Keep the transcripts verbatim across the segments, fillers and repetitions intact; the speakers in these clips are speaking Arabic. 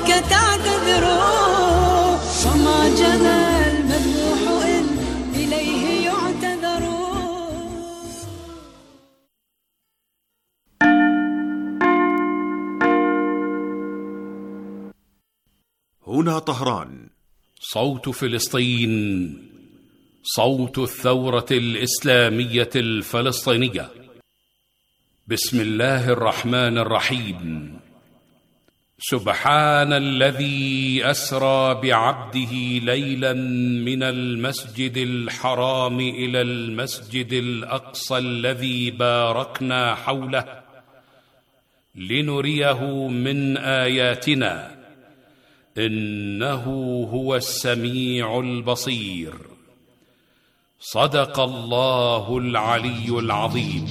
ربك تعتذروا، وما جنى المذبوح إن إليه يعتذر. هنا طهران، صوت فلسطين، صوت الثورة الإسلامية الفلسطينية. بسم الله الرحمن الرحيم. سبحان الذي أسرى بعبده ليلا من المسجد الحرام إلى المسجد الأقصى الذي باركنا حوله لنريه من آياتنا، إنه هو السميع البصير. صدق الله العلي العظيم.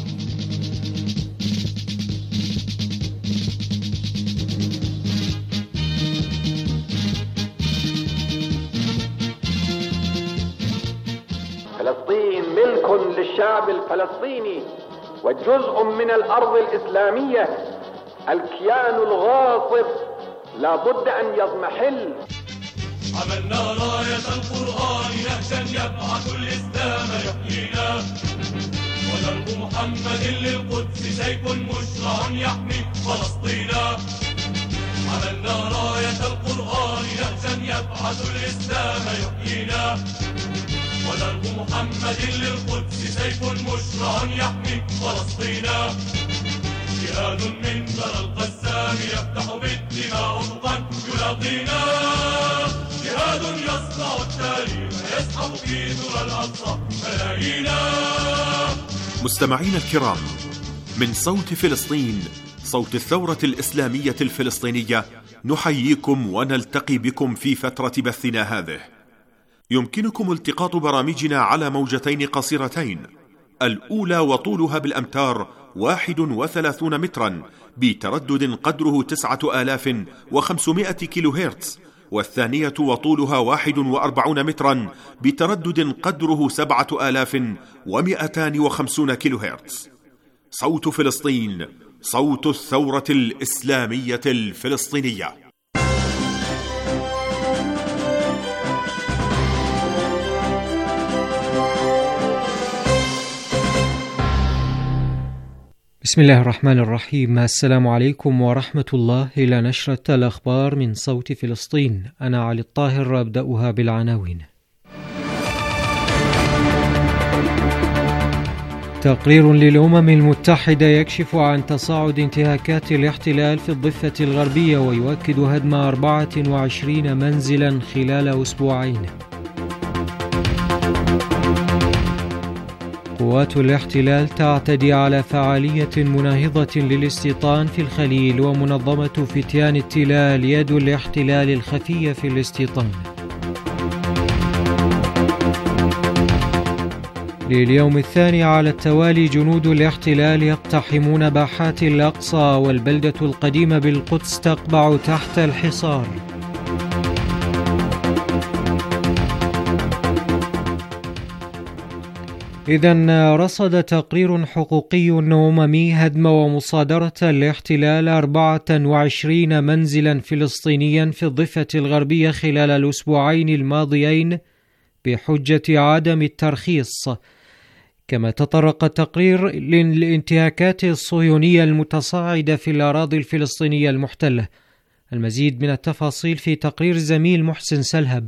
فلسطين ملك للشعب الفلسطيني وجزء من الأرض الإسلامية. الكيان الغاصب لا بد أن يضمحل. عملنا راية القرآن نهجا يبعث الإسلام يحيينا، ودرب محمد للقدس سيف مشرع يحمي فلسطينا. عملنا راية القرآن نهجا يبعث الإسلام يحيينا، ودرب محمد للقدس سيف مشرع يحمي فلسطينا. جهاد من ذرى القسام يفتح بالدماء أفقا يلاقينا، جهاد يصنع التاريخ يسحب في ذرى الأقصى ملايينا. مستمعين الكرام، من صوت فلسطين، صوت الثورة الإسلامية الفلسطينية، نحييكم ونلتقي بكم في فترة بثنا هذه. يمكنكم التقاط برامجنا على موجتين قصيرتين، الأولى وطولها بالأمتار واحد وثلاثون مترا بتردد قدره تسعة آلاف وخمسمائة كيلو هرتز، والثانية وطولها واحد وأربعون مترا بتردد قدره سبعة آلاف ومئتان وخمسون كيلو هرتز. صوت فلسطين، صوت الثورة الإسلامية الفلسطينية. بسم الله الرحمن الرحيم. السلام عليكم ورحمة الله. إلى نشرة الأخبار من صوت فلسطين. أنا علي الطاهر، أبدأها بالعناوين. تقرير للأمم المتحدة يكشف عن تصاعد انتهاكات الاحتلال في الضفة الغربية ويؤكد هدم أربعة وعشرين منزلا خلال أسبوعين. قوات الاحتلال تعتدي على فعالية مناهضة للاستيطان في الخليل، ومنظمة فتيان التلال يد الاحتلال الخفية في الاستيطان. لليوم الثاني على التوالي جنود الاحتلال يقتحمون باحات الأقصى، والبلدة القديمة بالقدس تقبع تحت الحصار. إذن رصد تقرير حقوقي أممي هدم ومصادرة الاحتلال أربعة وعشرين منزلا فلسطينيا في الضفة الغربية خلال الأسبوعين الماضيين بحجة عدم الترخيص. كما تطرق التقرير للانتهاكات الصهيونية المتصاعدة في الأراضي الفلسطينية المحتلة. المزيد من التفاصيل في تقرير زميل محسن سلهب.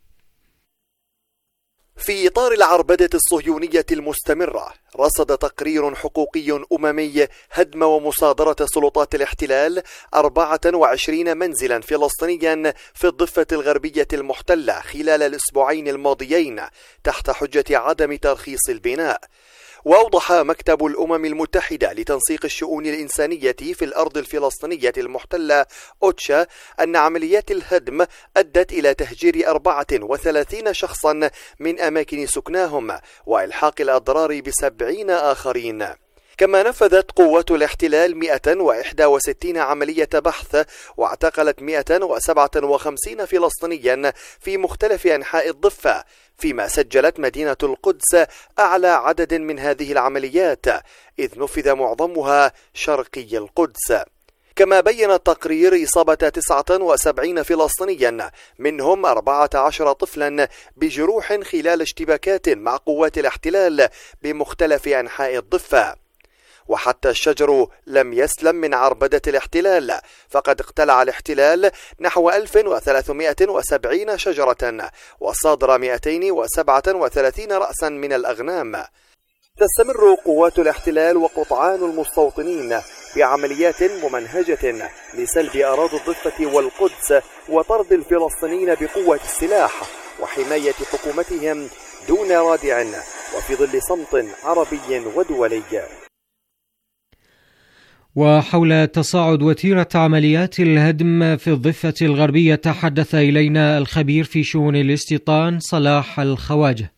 في إطار العربدة الصهيونية المستمرة، رصد تقرير حقوقي أممي هدم ومصادرة سلطات الاحتلال أربعة وعشرين منزلا فلسطينيا في الضفة الغربية المحتلة خلال الأسبوعين الماضيين تحت حجة عدم ترخيص البناء. وأوضح مكتب الأمم المتحدة لتنسيق الشؤون الإنسانية في الأرض الفلسطينية المحتلة أوتشا أن عمليات الهدم أدت إلى تهجير أربعة وثلاثين شخصا من أماكن سكناهم وإلحاق الأضرار بسبعين آخرين. كما نفذت قوات الاحتلال مئة وواحد وستين عملية بحث واعتقلت مئة وسبعة وخمسين فلسطينيا في مختلف أنحاء الضفة، فيما سجلت مدينة القدس أعلى عدد من هذه العمليات إذ نفذ معظمها شرقي القدس. كما بين التقرير إصابة تسعة وسبعين فلسطينيا منهم أربعة عشر طفلا بجروح خلال اشتباكات مع قوات الاحتلال بمختلف أنحاء الضفة. وحتى الشجر لم يسلم من عربدة الاحتلال، فقد اقتلع الاحتلال نحو ألف وثلاثمائة وسبعين شجرة وصادر مئتين وسبعة وثلاثين رأسا من الأغنام. تستمر قوات الاحتلال وقطعان المستوطنين بعمليات ممنهجة لسلب أراضي الضفة والقدس وطرد الفلسطينيين بقوة السلاح وحماية حكومتهم دون رادع وفي ظل صمت عربي ودولي. وحول تصاعد وتيرة عمليات الهدم في الضفة الغربية تحدث إلينا الخبير في شؤون الاستيطان صلاح الخواجة.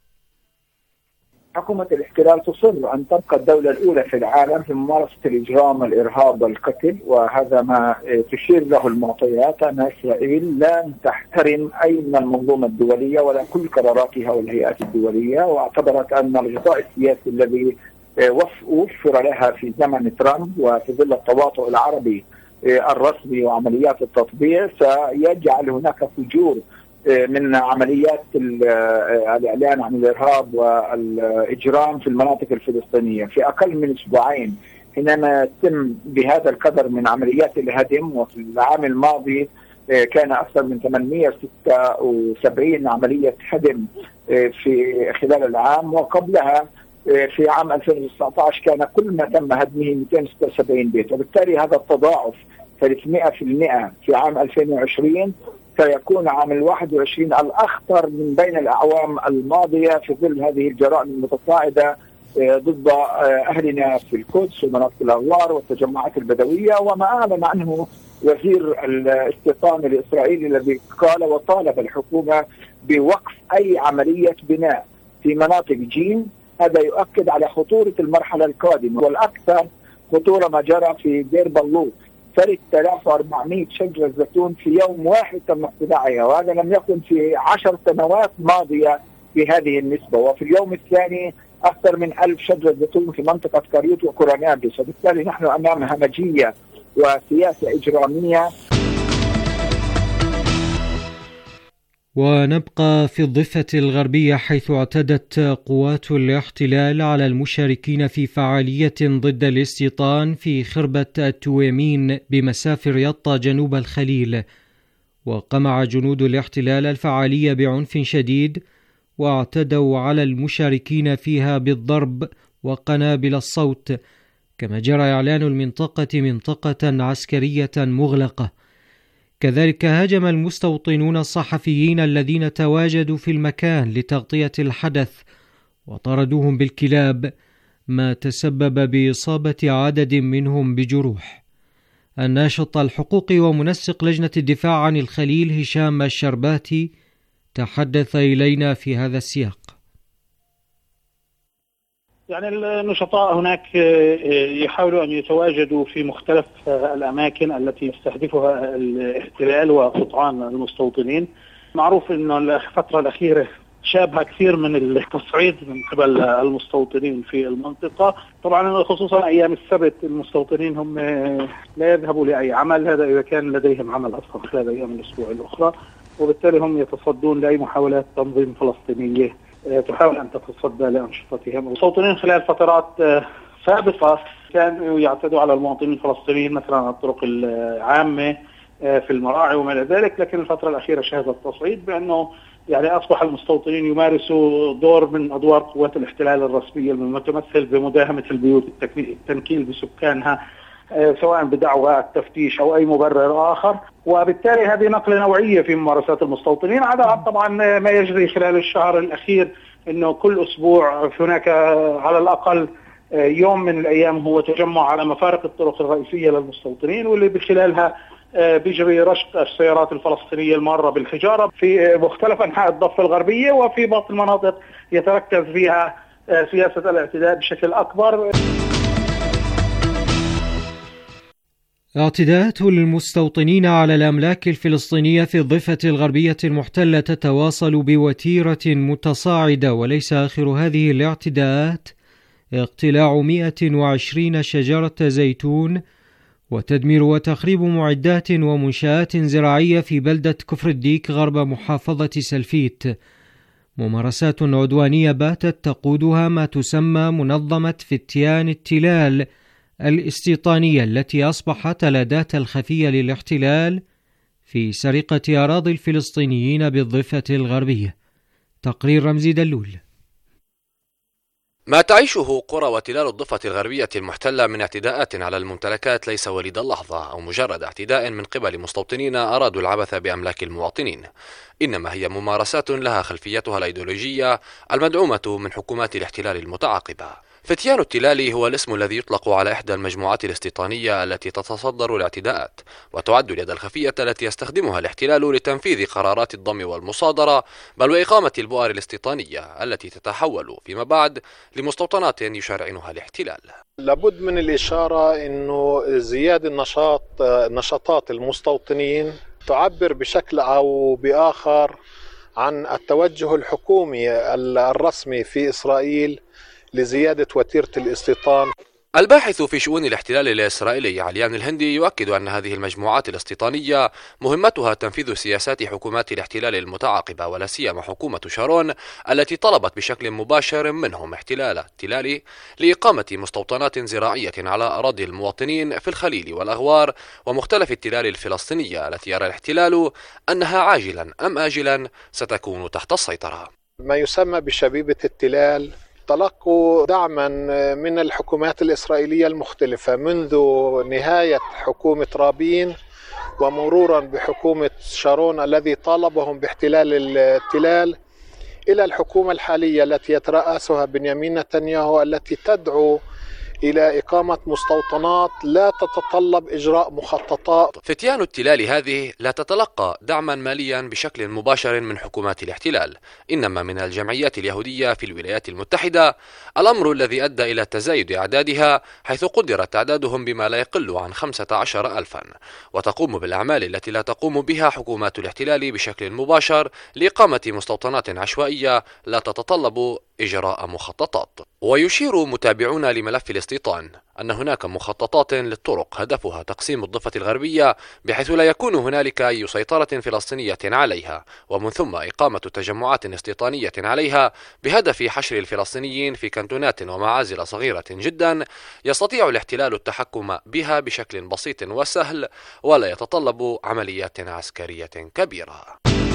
حكومة الاحتلال تصر أن تبقى الدولة الأولى في العالم في ممارسة الإجرام والإرهاب والقتل، وهذا ما تشير له المعطيات أن إسرائيل لا تحترم أي من المنظومة الدولية ولا كل قراراتها والهيئات الدولية، واعتبرت أن الغطاء السياسي الذي وفر لها في زمن ترامب وفي ظل التواطؤ العربي الرسمي وعمليات التطبيع سيجعل هناك فجور من عمليات الإعلان عن الإرهاب والإجرام في المناطق الفلسطينية في أقل من أسبوعين، حينما تم بهذا القدر من عمليات الهدم. وفي العام الماضي كان أكثر من ثمانمائة وستة وسبعين عملية هدم في خلال العام، وقبلها في عام ألفين وتسعة عشر كان كل ما تم هدمه مئتين وستة وسبعين بيت، وبالتالي هذا التضاعف ثلاثمائة بالمئة في عام ألفين وعشرين سيكون عام الواحد وعشرين الأخطر من بين الأعوام الماضية في ظل هذه الجرائم المتصاعدة ضد أهلنا في القدس ومناطق الأغوار والتجمعات البدوية، وما أعلن عنه وزير الاستيطان الإسرائيلي الذي قال وطالب الحكومة بوقف أي عملية بناء في مناطق جيم. هذا يؤكد على خطورة المرحلة القادمة، والأكثر خطورة ما جرى في دير بلوط، ثلاثة آلاف وأربعمائة شجرة زيتون في يوم واحد تم اقتلاعها، وهذا لم يكن في عشر سنوات ماضية بهذه النسبة. وفي اليوم الثاني أكثر من ألف شجرة زيتون في منطقة كاريوت وكورانابلس، وبالتالي نحن أمام همجية وسياسة إجرامية. ونبقى في الضفة الغربية، حيث اعتدت قوات الاحتلال على المشاركين في فعالية ضد الاستيطان في خربة التويمين بمسافر يطا جنوب الخليل. وقمع جنود الاحتلال الفعالية بعنف شديد، واعتدوا على المشاركين فيها بالضرب وقنابل الصوت، كما جرى إعلان المنطقة منطقة عسكرية مغلقة. كذلك هاجم المستوطنون الصحفيين الذين تواجدوا في المكان لتغطية الحدث وطردوهم بالكلاب، ما تسبب بإصابة عدد منهم بجروح. الناشط الحقوقي ومنسق لجنة الدفاع عن الخليل هشام الشرباتي تحدث إلينا في هذا السياق. يعني النشطاء هناك يحاولوا أن يتواجدوا في مختلف الأماكن التي يستهدفها الاحتلال وقطعان المستوطنين. معروف أن الفترة الأخيرة شابها كثير من التصعيد من قبل المستوطنين في المنطقة، طبعا خصوصا أيام السبت المستوطنين هم لا يذهبوا لأي عمل، هذا إذا كان لديهم عمل أصلا خلال أيام الأسبوع الأخرى، وبالتالي هم يتصدون لأي محاولات تنظيم فلسطينية تحاول أن تتصدى لأنشطتهم. المستوطنين خلال فترات سابقة كانوا يعتدوا على المواطنين الفلسطينيين مثلا على الطرق العامة في المراعي وما إلى ذلك، لكن الفترة الأخيرة شهدت تصعيد بأنه يعني أصبح المستوطنين يمارسوا دور من أدوار قوات الاحتلال الرسمية المتمثل بمداهمة البيوت، التنكيل بسكانها سواء بدعوى التفتيش أو أي مبرر آخر، وبالتالي هذه نقلة نوعية في ممارسات المستوطنين. عدا طبعا ما يجري خلال الشهر الأخير أنه كل أسبوع هناك على الأقل يوم من الأيام هو تجمع على مفارق الطرق الرئيسية للمستوطنين، واللي بخلالها بيجري رشق السيارات الفلسطينية المارة بالحجارة في مختلف أنحاء الضفة الغربية، وفي بعض المناطق يتركز فيها سياسة الاعتداء بشكل أكبر. اعتداءات المستوطنين على الأملاك الفلسطينية في الضفة الغربية المحتلة تتواصل بوتيرة متصاعدة، وليس آخر هذه الاعتداءات اقتلاع مئة وعشرين شجرة زيتون وتدمير وتخريب معدات ومنشآت زراعية في بلدة كفر الديك غرب محافظة سلفيت، ممارسات عدوانية باتت تقودها ما تسمى منظمة فتيان التلال الاستيطانية، التي أصبحت الأداة الخفية للاحتلال في سرقة أراضي الفلسطينيين بالضفة الغربية. تقرير رمزي دلول. ما تعيشه قرى وتلال الضفة الغربية المحتلة من اعتداءات على الممتلكات ليس وليد اللحظة أو مجرد اعتداء من قبل مستوطنين أرادوا العبث بأملاك المواطنين، إنما هي ممارسات لها خلفيتها الأيديولوجية المدعومة من حكومات الاحتلال المتعاقبة. فتيان التلال هو الاسم الذي يطلق على إحدى المجموعات الاستيطانية التي تتصدر الاعتداءات، وتعد اليد الخفية التي يستخدمها الاحتلال لتنفيذ قرارات الضم والمصادرة، بل وإقامة البؤر الاستيطانية التي تتحول فيما بعد لمستوطنات يشرعنها الاحتلال. لابد من الإشارة أنه زيادة النشاط نشاطات المستوطنين تعبر بشكل أو بآخر عن التوجه الحكومي الرسمي في إسرائيل لزيادة وتيرة الاستيطان. الباحث في شؤون الاحتلال الإسرائيلي عليان الهندي يؤكد أن هذه المجموعات الاستيطانية مهمتها تنفيذ سياسات حكومات الاحتلال المتعاقبة، ولا سيما حكومة شارون التي طلبت بشكل مباشر منهم احتلال التلال لإقامة مستوطنات زراعية على أراضي المواطنين في الخليل والأغوار ومختلف التلال الفلسطينية التي يرى الاحتلال أنها عاجلا أم آجلا ستكون تحت السيطرة. ما يسمى بشبيبة التلال تلقوا دعما من الحكومات الإسرائيلية المختلفة منذ نهاية حكومة رابين ومرورا بحكومة شارون الذي طالبهم باحتلال التلال، إلى الحكومة الحالية التي يترأسها بنيامين نتنياهو التي تدعو إلى إقامة مستوطنات لا تتطلب إجراء مخططات. فتيان التلال هذه لا تتلقى دعما ماليا بشكل مباشر من حكومات الاحتلال، إنما من الجمعيات اليهودية في الولايات المتحدة، الأمر الذي أدى إلى تزايد أعدادها، حيث قدر تعدادهم بما لا يقل عن خمسة عشر ألفا، وتقوم بالأعمال التي لا تقوم بها حكومات الاحتلال بشكل مباشر لإقامة مستوطنات عشوائية لا تتطلب إجراء مخططات. ويشير متابعون لملف الاستيطان أن هناك مخططات للطرق هدفها تقسيم الضفة الغربية بحيث لا يكون هنالك أي سيطرة فلسطينية عليها، ومن ثم إقامة تجمعات استيطانية عليها بهدف حشر الفلسطينيين في كانتونات ومعازل صغيرة جدا يستطيع الاحتلال التحكم بها بشكل بسيط وسهل ولا يتطلب عمليات عسكرية كبيرة.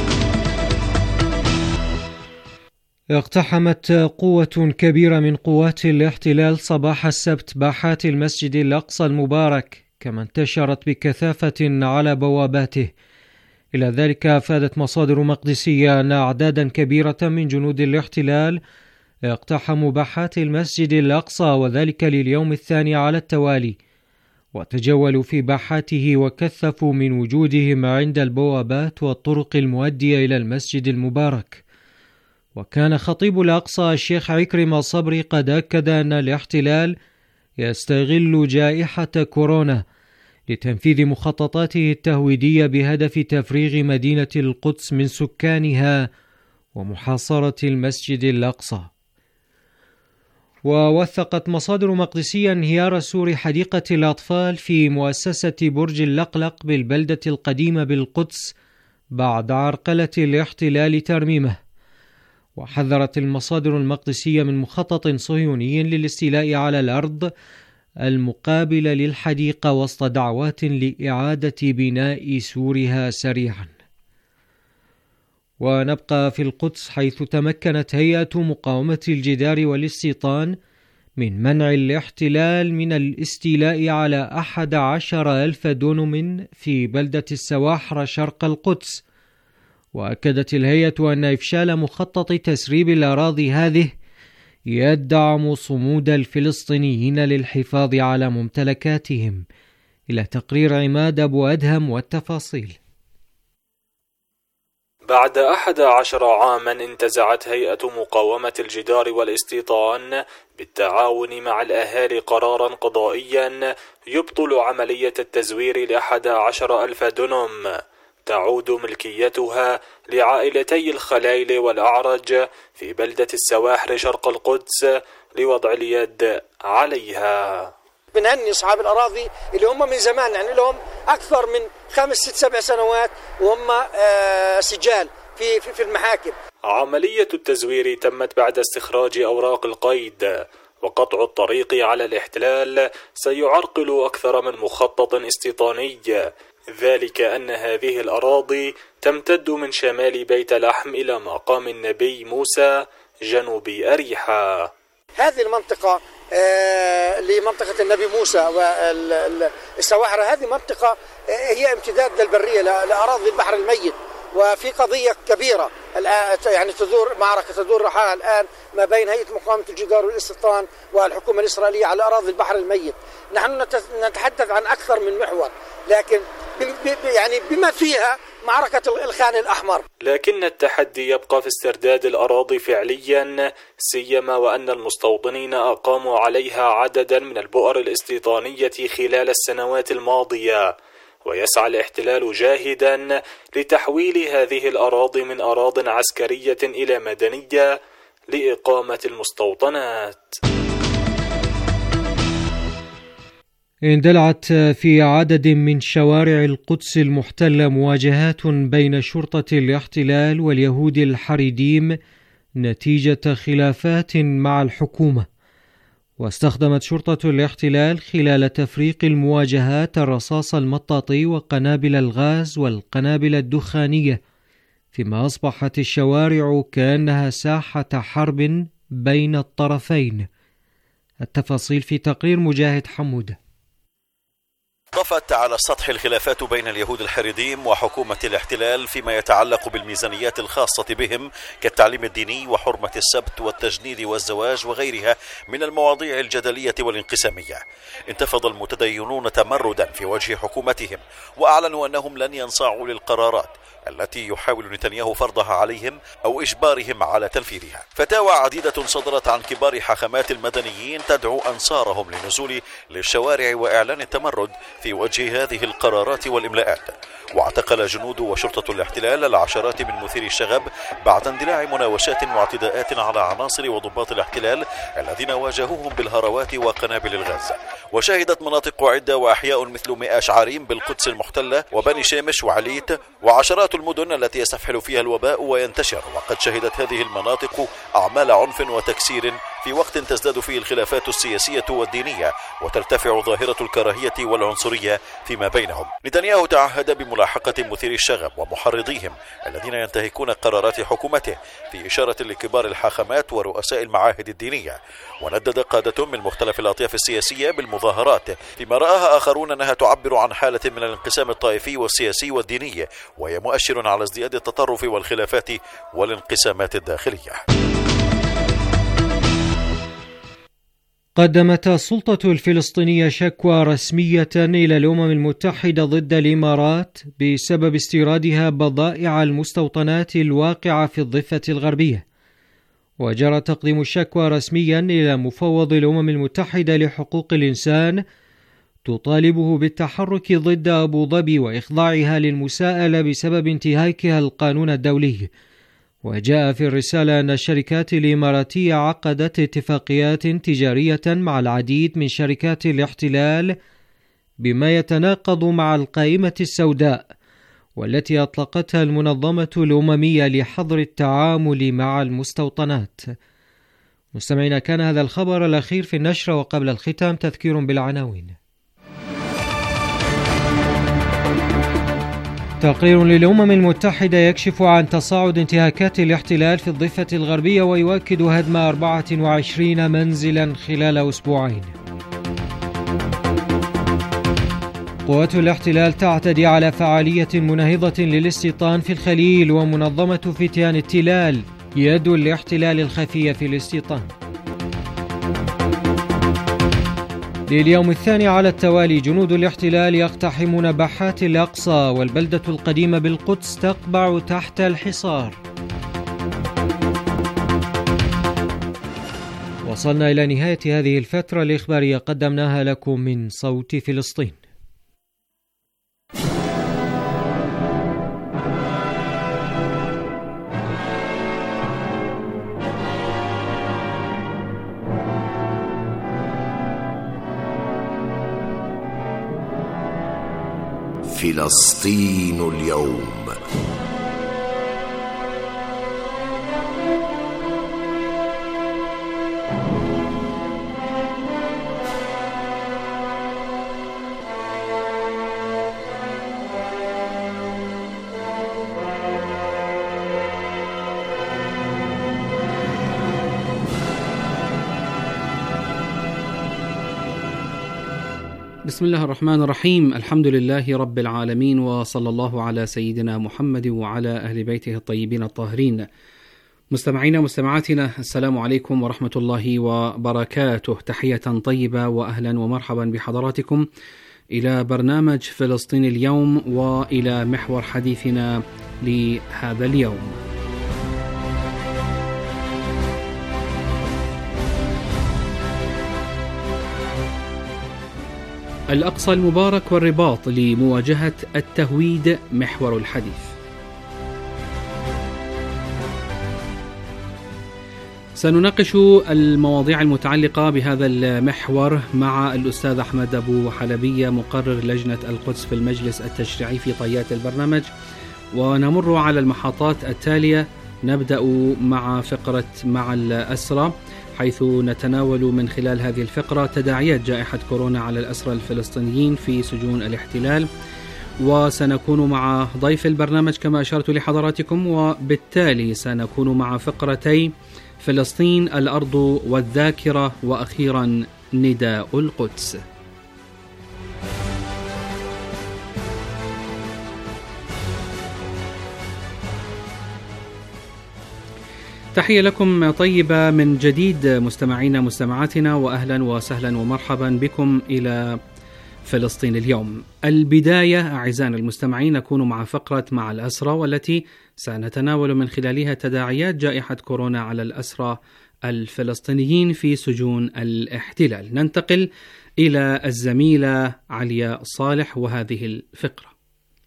اقتحمت قوة كبيرة من قوات الاحتلال صباح السبت باحات المسجد الأقصى المبارك، كما انتشرت بكثافة على بواباته. إلى ذلك أفادت مصادر مقدسية أن أعدادا كبيرة من جنود الاحتلال اقتحموا باحات المسجد الأقصى، وذلك لليوم الثاني على التوالي، وتجولوا في باحاته وكثفوا من وجودهم عند البوابات والطرق المؤدية إلى المسجد المبارك. وكان خطيب الأقصى الشيخ عكرمة صبري قد أكد أن الاحتلال يستغل جائحة كورونا لتنفيذ مخططاته التهويدية بهدف تفريغ مدينة القدس من سكانها ومحاصرة المسجد الأقصى. ووثقت مصادر مقدسية انهيار سور حديقة الأطفال في مؤسسة برج اللقلق بالبلدة القديمة بالقدس بعد عرقلة الاحتلال ترميمه. وحذرت المصادر المقدسية من مخطط صهيوني للاستيلاء على الأرض المقابلة للحديقة وسط دعوات لإعادة بناء سورها سريعا. ونبقى في القدس، حيث تمكنت هيئة مقاومة الجدار والاستيطان من منع الاحتلال من الاستيلاء على أحد عشر ألف دونم في بلدة السواحر شرق القدس. وأكدت الهيئة أن إفشال مخطط تسريب الأراضي هذه يدعم صمود الفلسطينيين للحفاظ على ممتلكاتهم. إلى تقرير عماد أبو أدهم والتفاصيل. بعد أحد عشر عاما انتزعت هيئة مقاومة الجدار والاستيطان بالتعاون مع الأهالي قرارا قضائيا يبطل عملية التزوير لأحد عشر ألف دونم تعود ملكيتها لعائلتي الخلايل والأعرج في بلدة السواحر شرق القدس لوضع اليد عليها. بنهني أصحاب الأراضي اللي هم من زمان، يعني لهم أكثر من خمس ست سبع سنوات وهم سجال في في المحاكم. عملية التزوير تمت بعد استخراج أوراق القيد، وقطع الطريق على الاحتلال سيعرقل أكثر من مخطط استيطاني، ذلك أن هذه الأراضي تمتد من شمال بيت لحم إلى مقام النبي موسى جنوب أريحة. هذه المنطقة آه لمنطقة النبي موسى والسواحرة، هذه منطقة آه هي امتداد للبرية لأراضي البحر الميت، وفي قضية كبيرة يعني تدور معركة تدور رحاها الآن ما بين هيئة مقاومة الجدار والاستيطان والحكومة الإسرائيلية على أراضي البحر الميت. نحن نتحدث عن أكثر من محور، لكن يعني بما فيها معركة الخان الأحمر. لكن التحدي يبقى في استرداد الأراضي فعليا، سيما وأن المستوطنين أقاموا عليها عددا من البؤر الاستيطانية خلال السنوات الماضية، ويسعى الاحتلال جاهدا لتحويل هذه الأراضي من أراضٍ عسكرية إلى مدنية لإقامة المستوطنات. اندلعت في عدد من شوارع القدس المحتلة مواجهات بين شرطة الاحتلال واليهود الحريديم نتيجة خلافات مع الحكومة، واستخدمت شرطة الاحتلال خلال تفريق المواجهات الرصاص المطاطي وقنابل الغاز والقنابل الدخانية، فيما أصبحت الشوارع كأنها ساحة حرب بين الطرفين. التفاصيل في تقرير مجاهد حمودة. طفت على السطح الخلافات بين اليهود الحريديم وحكومة الاحتلال فيما يتعلق بالميزانيات الخاصة بهم كالتعليم الديني وحرمة السبت والتجنيد والزواج وغيرها من المواضيع الجدلية والانقسامية. انتفض المتدينون تمردا في وجه حكومتهم، وأعلنوا أنهم لن ينصاعوا للقرارات التي يحاول نتنياهو فرضها عليهم أو إجبارهم على تنفيذها. فتاوى عديدة صدرت عن كبار حاخامات المدنيين تدعو أنصارهم للنزول للشوارع وإعلان التمرد في وجه هذه القرارات والإملاءات. واعتقل جنود وشرطة الاحتلال العشرات من مثيري الشغب بعد اندلاع مناوشات واعتداءات على عناصر وضباط الاحتلال الذين واجهوهم بالهروات وقنابل الغاز. وشهدت مناطق عدة وأحياء مثل مئاش عريم بالقدس المحتلة وبني شامش وعليت وعشرات المدن التي يستفحل فيها الوباء وينتشر، وقد شهدت هذه المناطق أعمال عنف وتكسير في وقت تزداد فيه الخلافات السياسية والدينية وترتفع ظاهرة الكراهية والعنصرية فيما بينهم. نتنياهو تعهد بملاحقة مثيري الشغب ومحرضيهم الذين ينتهكون قرارات حكومته في إشارة لكبار الحاخامات ورؤساء المعاهد الدينية، وندد قادة من مختلف الأطياف السياسية بالمظاهرات فيما رآها آخرون أنها تعبر عن حالة من الانقسام الطائفي والسياسي والديني، وهي مؤشر على ازدياد التطرف والخلافات والانقسامات الداخلية. قدمت السلطة الفلسطينية شكوى رسمية إلى الأمم المتحدة ضد الإمارات بسبب استيرادها بضائع المستوطنات الواقعة في الضفة الغربية. وجرى تقديم الشكوى رسميا إلى مفوض الأمم المتحدة لحقوق الإنسان تطالبه بالتحرك ضد أبو ظبي وإخضاعها للمساءلة بسبب انتهاكها القانون الدولي. وجاء في الرسالة أن الشركات الإماراتية عقدت اتفاقيات تجارية مع العديد من شركات الاحتلال بما يتناقض مع القائمة السوداء والتي أطلقتها المنظمة الأممية لحظر التعامل مع المستوطنات. مستمعينا، كان هذا الخبر الأخير في النشرة، وقبل الختام تذكير بالعناوين. تقرير للأمم المتحدة يكشف عن تصاعد انتهاكات الاحتلال في الضفة الغربية ويؤكد هدم أربعة وعشرين منزلا خلال أسبوعين. قوات الاحتلال تعتدي على فعالية مناهضة للاستيطان في الخليل، ومنظمة فتيان التلال يد الاحتلال الخفية في الاستيطان. لليوم الثاني على التوالي جنود الاحتلال يقتحمون باحات الأقصى، والبلدة القديمة بالقدس تقبع تحت الحصار. وصلنا إلى نهاية هذه الفترة الإخبارية قدمناها لكم من صوت فلسطين. فلسطين اليوم. بسم الله الرحمن الرحيم. الحمد لله رب العالمين، وصلى الله على سيدنا محمد وعلى أهل بيته الطيبين الطاهرين. مستمعينا مستمعاتنا، السلام عليكم ورحمة الله وبركاته. تحية طيبة وأهلا ومرحبا بحضراتكم إلى برنامج فلسطين اليوم، وإلى محور حديثنا لهذا اليوم. الأقصى المبارك والرباط لمواجهة التهويد محور الحديث. سنناقش المواضيع المتعلقة بهذا المحور مع الأستاذ أحمد أبو حلبية، مقرر لجنة القدس في المجلس التشريعي في طيات البرنامج، ونمر على المحطات التالية. نبدأ مع فقرة مع الأسرى، حيث نتناول من خلال هذه الفقرة تداعيات جائحة كورونا على الأسرى الفلسطينيين في سجون الاحتلال، وسنكون مع ضيف البرنامج كما أشرت لحضراتكم، وبالتالي سنكون مع فقرتي فلسطين الأرض والذاكرة، وأخيرا نداء القدس. تحية لكم طيبة من جديد مستمعينا مستمعاتنا، وأهلا وسهلا ومرحبا بكم إلى فلسطين اليوم. البداية أعزائنا المستمعين نكون مع فقرة مع الأسرى، والتي سنتناول من خلالها تداعيات جائحة كورونا على الأسرى الفلسطينيين في سجون الاحتلال. ننتقل إلى الزميلة عليا صالح وهذه الفقرة.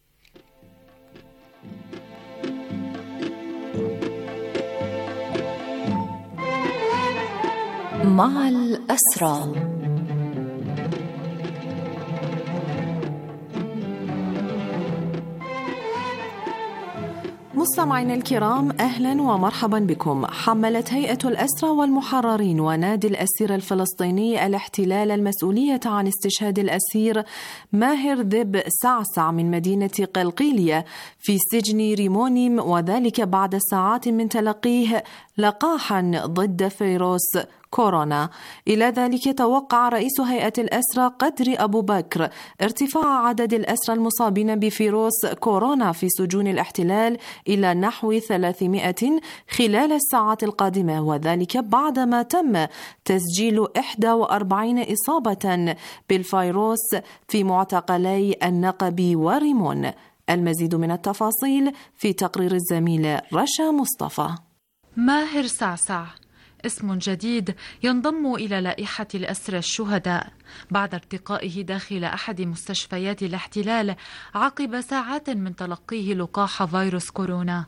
مع الأسرى. مستمعينا الكرام، أهلا ومرحبا بكم. حملت هيئة الأسرى والمحررين ونادي الأسير الفلسطيني الاحتلال المسؤولية عن استشهاد الأسير ماهر ذب سعسع من مدينة قلقيلية في سجن ريمونيم، وذلك بعد ساعات من تلقيه لقاحا ضد فيروس كورونا. إلى ذلك توقع رئيس هيئة الأسرى قدري أبو بكر ارتفاع عدد الأسرى المصابين بفيروس كورونا في سجون الاحتلال إلى نحو ثلاثمائة خلال الساعات القادمة، وذلك بعدما تم تسجيل إحدى وأربعين إصابة بالفيروس في معتقلي النقب وريمون. المزيد من التفاصيل في تقرير الزميلة رشا مصطفى. ماهر سعسع اسم جديد ينضم إلى لائحة الأسرى الشهداء بعد ارتقائه داخل أحد مستشفيات الاحتلال عقب ساعات من تلقيه لقاح فيروس كورونا.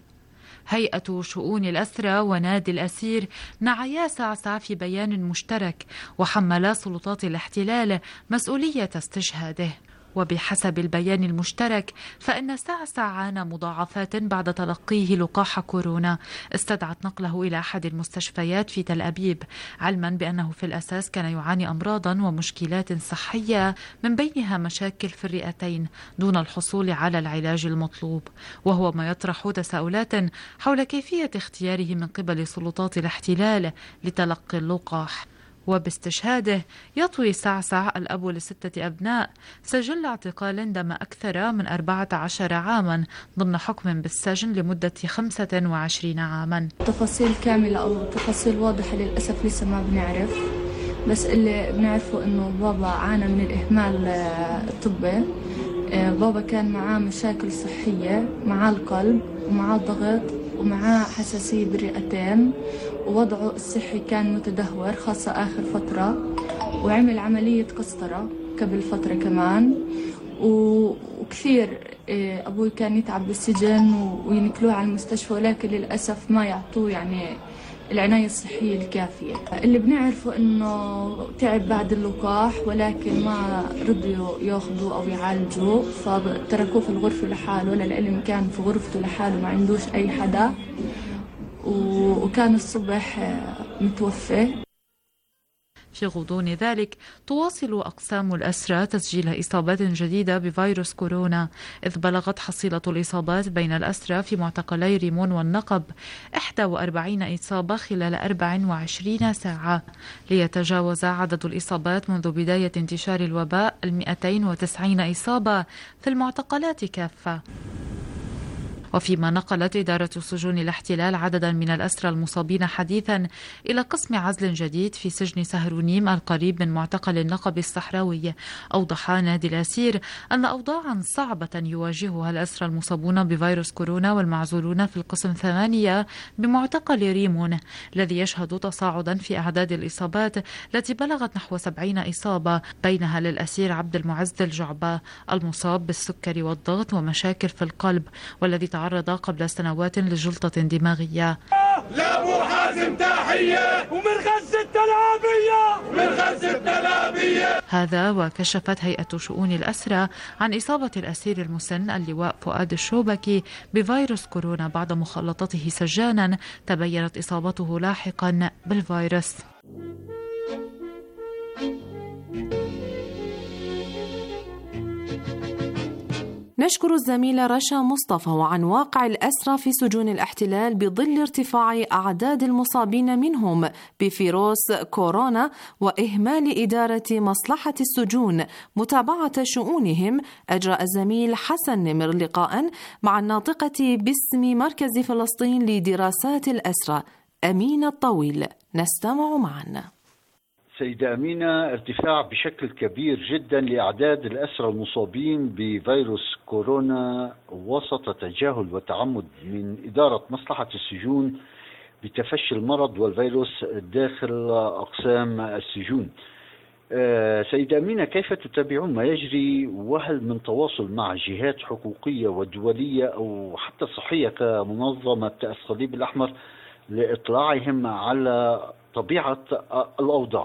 هيئة شؤون الأسرى ونادي الأسير نعيا سعسع في بيان مشترك، وحملا سلطات الاحتلال مسؤولية استشهاده. وبحسب البيان المشترك فإن سعسع عانى مضاعفات بعد تلقيه لقاح كورونا استدعت نقله إلى أحد المستشفيات في تل أبيب، علما بأنه في الأساس كان يعاني أمراضا ومشكلات صحية من بينها مشاكل في الرئتين دون الحصول على العلاج المطلوب، وهو ما يطرح تساؤلات حول كيفية اختياره من قبل سلطات الاحتلال لتلقي اللقاح. وباستشهاده يطوي سعسع الأب لستة أبناء سجل اعتقال اندم أكثر من أربعة عشر عاما ضمن حكم بالسجن لمدة خمسة وعشرين عاما. تفاصيل كاملة أو تفاصيل واضحة للأسف لسه ما بنعرف، بس اللي بنعرفه إنه بابا عانى من الإهمال الطبي. بابا كان معاه مشاكل صحية، معاه القلب ومعاه الضغط ومعاه حساسية بالرئتين، ووضعه الصحي كان متدهور خاصة آخر فترة، وعمل عملية قسطرة قبل فترة كمان. وكثير أبوي كان يتعب بالسجن وينقلوه على المستشفى، ولكن للأسف ما يعطوه يعني العناية الصحية الكافية. اللي بنعرفه إنه تعب بعد اللقاح ولكن ما رضيوا ياخذوا أو يعالجوه فتركوه في الغرفة لحاله، للعلم كان في غرفته لحاله ما عندوش أي حدا، وكان الصبح متوفى. في غضون ذلك تواصل أقسام الأسرى تسجيل إصابات جديدة بفيروس كورونا، إذ بلغت حصيلة الإصابات بين الأسرى في معتقلي ريمون والنقب إحدى وأربعين إصابة خلال أربع وعشرين ساعة، ليتجاوز عدد الإصابات منذ بداية انتشار الوباء المئتين وتسعين إصابة في المعتقلات كافة. وفيما نقلت إدارة سجون الاحتلال عددا من الأسرى المصابين حديثا إلى قسم عزل جديد في سجن سهرونيم القريب من معتقل النقب الصحراوي، أوضح نادي الأسير أن أوضاعا صعبة يواجهها الأسرى المصابون بفيروس كورونا والمعزولون في القسم ثمانية بمعتقل ريمون، الذي يشهد تصاعدا في أعداد الإصابات التي بلغت نحو سبعين إصابة، بينها للأسير عبد المعز الجعبة المصاب بالسكري والضغط ومشاكل في القلب، والذي تعرض قبل سنوات لجلطة دماغية. لأبو حازم تحية ومن غزة التلابية ومن غزة التلابية. هذا وكشفت هيئة شؤون الأسرى عن إصابة الأسير المسن اللواء فؤاد الشوبكي بفيروس كورونا بعد مخالطته سجانا تبينت إصابته لاحقا بالفيروس. نشكر الزميلة رشا مصطفى. وعن واقع الأسرى في سجون الاحتلال بظل ارتفاع أعداد المصابين منهم بفيروس كورونا وإهمال إدارة مصلحة السجون متابعة شؤونهم، أجرى الزميل حسن نمر لقاء مع الناطقة باسم مركز فلسطين لدراسات الأسرى أمينة الطويل، نستمع معا. سيدة أمينة، ارتفاع بشكل كبير جدا لأعداد الأسرى المصابين بفيروس كورونا وسط تجاهل وتعمد من إدارة مصلحة السجون بتفشي المرض والفيروس داخل أقسام السجون. سيدة أمينة، كيف تتابعون ما يجري، وهل من تواصل مع جهات حقوقية ودولية أو حتى صحية كمنظمة الصليب الأحمر لإطلاعهم على طبيعة الأوضاع؟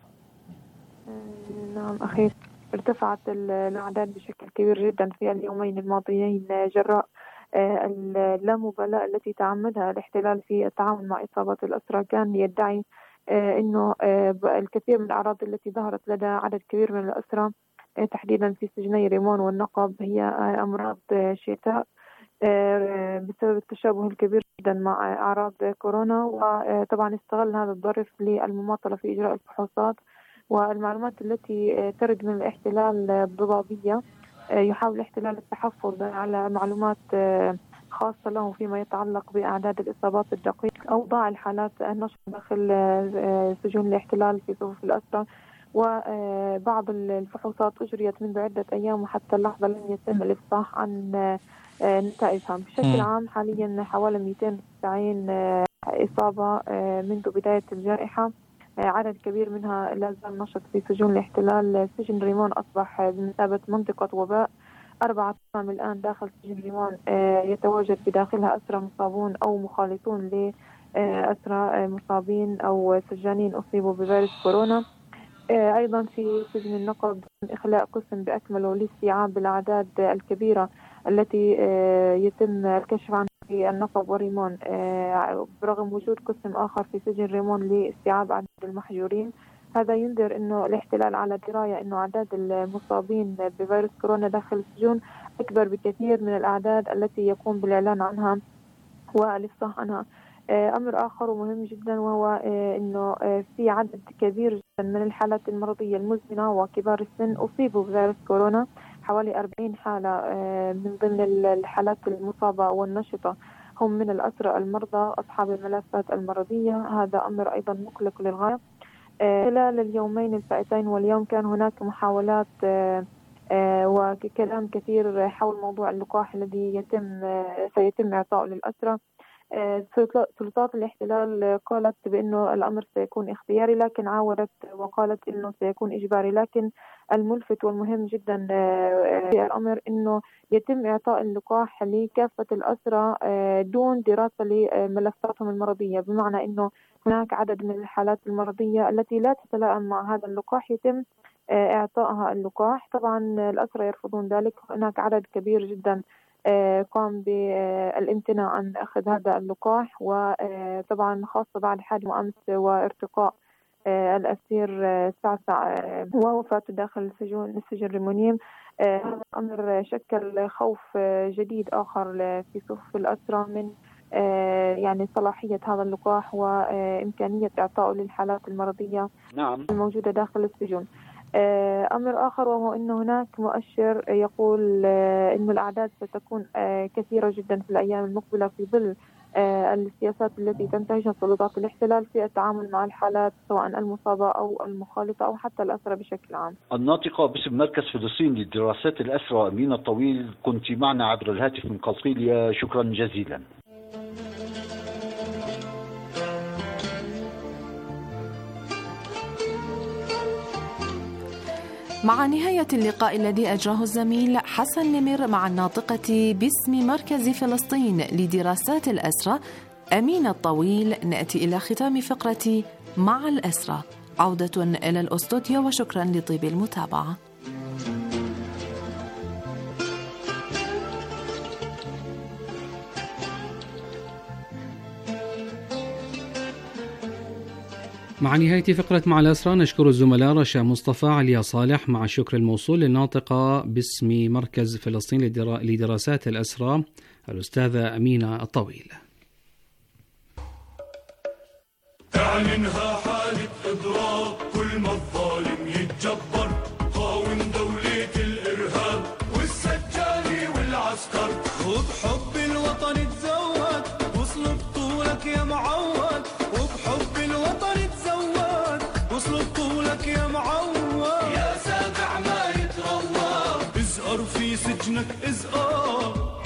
نعم أخي، ارتفعت الأعداد بشكل كبير جدا في اليومين الماضيين جراء اللامبالاة التي تعمدها الاحتلال في التعامل مع إصابة الأسرى. كان يدعي أنه الكثير من الأعراض التي ظهرت لدى عدد كبير من الأسرى تحديدا في سجني ريمون والنقب هي أمراض شتاء بسبب التشابه الكبير جدا مع أعراض كورونا، وطبعا استغل هذا الظرف للمماطلة في إجراء الفحوصات والمعلومات التي ترد من الاحتلال الضبابية. يحاول الاحتلال التحفظ على معلومات خاصة له فيما يتعلق بأعداد الإصابات الدقيقة، أوضاع الحالات النشط داخل سجون الاحتلال في صفوف الأسرى، وبعض الفحوصات أجريت منذ عدة أيام وحتى اللحظة لم يتم الإفصاح عن نتائجها. بشكل عام حاليا حوالي مئتين وتسعين إصابة منذ بداية الجائحة، عدد كبير منها لا زال نشط في سجون الاحتلال. سجن ريمون أصبح بمثابة منطقة وباء، أربعة أيام الآن داخل سجن ريمون يتواجد بداخلها أسرى مصابون أو مخالطون لأسرى مصابين أو سجانين أصيبوا بفيروس كورونا. أيضا في سجن النقب إخلاء قسم بأكمله لاستيعاب الأعداد الكبيرة التي يتم الكشف عنها في النقب وريمون، برغم وجود قسم آخر في سجن ريمون لاستيعاب أعداد المحجورين. هذا ينذر أنه الاحتلال على دراية أنه أعداد المصابين بفيروس كورونا داخل السجون أكبر بكثير من الأعداد التي يقوم بالإعلان عنها والإفصاح عنها. أمر آخر ومهم جدا وهو أنه في عدد كبير جدا من الحالات المرضية المزمنة وكبار السن أصيبوا بفيروس كورونا، حوالي أربعين حالة من ضمن الحالات المصابة والنشطة هم من الأسرى المرضى أصحاب الملفات المرضية. هذا أمر أيضا مقلق للغاية. خلال اليومين الفائتين واليوم كان هناك محاولات وكلام كثير حول موضوع اللقاح الذي يتم سيتم إعطاؤه للأسرى. سلطات الاحتلال قالت بأنه الأمر سيكون اختياري، لكن عاودت وقالت أنه سيكون إجباري. لكن الملفت والمهم جدا في الأمر أنه يتم إعطاء اللقاح لكافة الأسرى دون دراسة لملفاتهم المرضية، بمعنى أنه هناك عدد من الحالات المرضية التي لا تتلائم مع هذا اللقاح يتم إعطائها اللقاح. طبعا الأسرى يرفضون ذلك. هناك عدد كبير جدا قام بالامتناع عن أخذ هذا اللقاح، وطبعا خاصة بعد حادث أمس وارتقاء الأسير سعسع ووفاته داخل السجن السجن ريمونيم. هذا الأمر شكل خوف جديد آخر في صفوف الأسرى من يعني صلاحية هذا اللقاح وإمكانية إعطائه للحالات المرضية نعم. الموجودة داخل السجون. أمر آخر وهو أن هناك مؤشر يقول أن الأعداد ستكون كثيرة جدا في الأيام المقبلة في ظل السياسات التي تنتهجها سلطات الاحتلال في التعامل مع الحالات سواء المصابة أو المخالطة أو حتى الأسرى بشكل عام. الناطقة باسم مركز فلسطين للدراسات الأسرى أمينة الطويل، كنت معنا عبر الهاتف من قلقيلية، شكرا جزيلا. مع نهاية اللقاء الذي أجراه الزميل حسن نمر مع الناطقة باسم مركز فلسطين لدراسات الأسرى أمينة الطويل، نأتي إلى ختام فقرة مع الأسرى. عودة إلى الأستوديو وشكرا لطيب المتابعة. مع نهاية فقرة مع الأسرى نشكر الزملاء رشا مصطفى عليا صالح، مع الشكر الموصول للناطقة باسم مركز فلسطين لدراسات الأسرى الأستاذة أمينة الطويل. اعلنها حالة إضراب كل ما الظالم يتجبر، قاوم دولة الإرهاب والسجاني والعسكر، وبحب الوطن تزود وصل بطولك يا معود، وبحب الوطن تزود وصل بطولك يا معود، يا سابع ما يتروى ازقر في سجنك ازقر.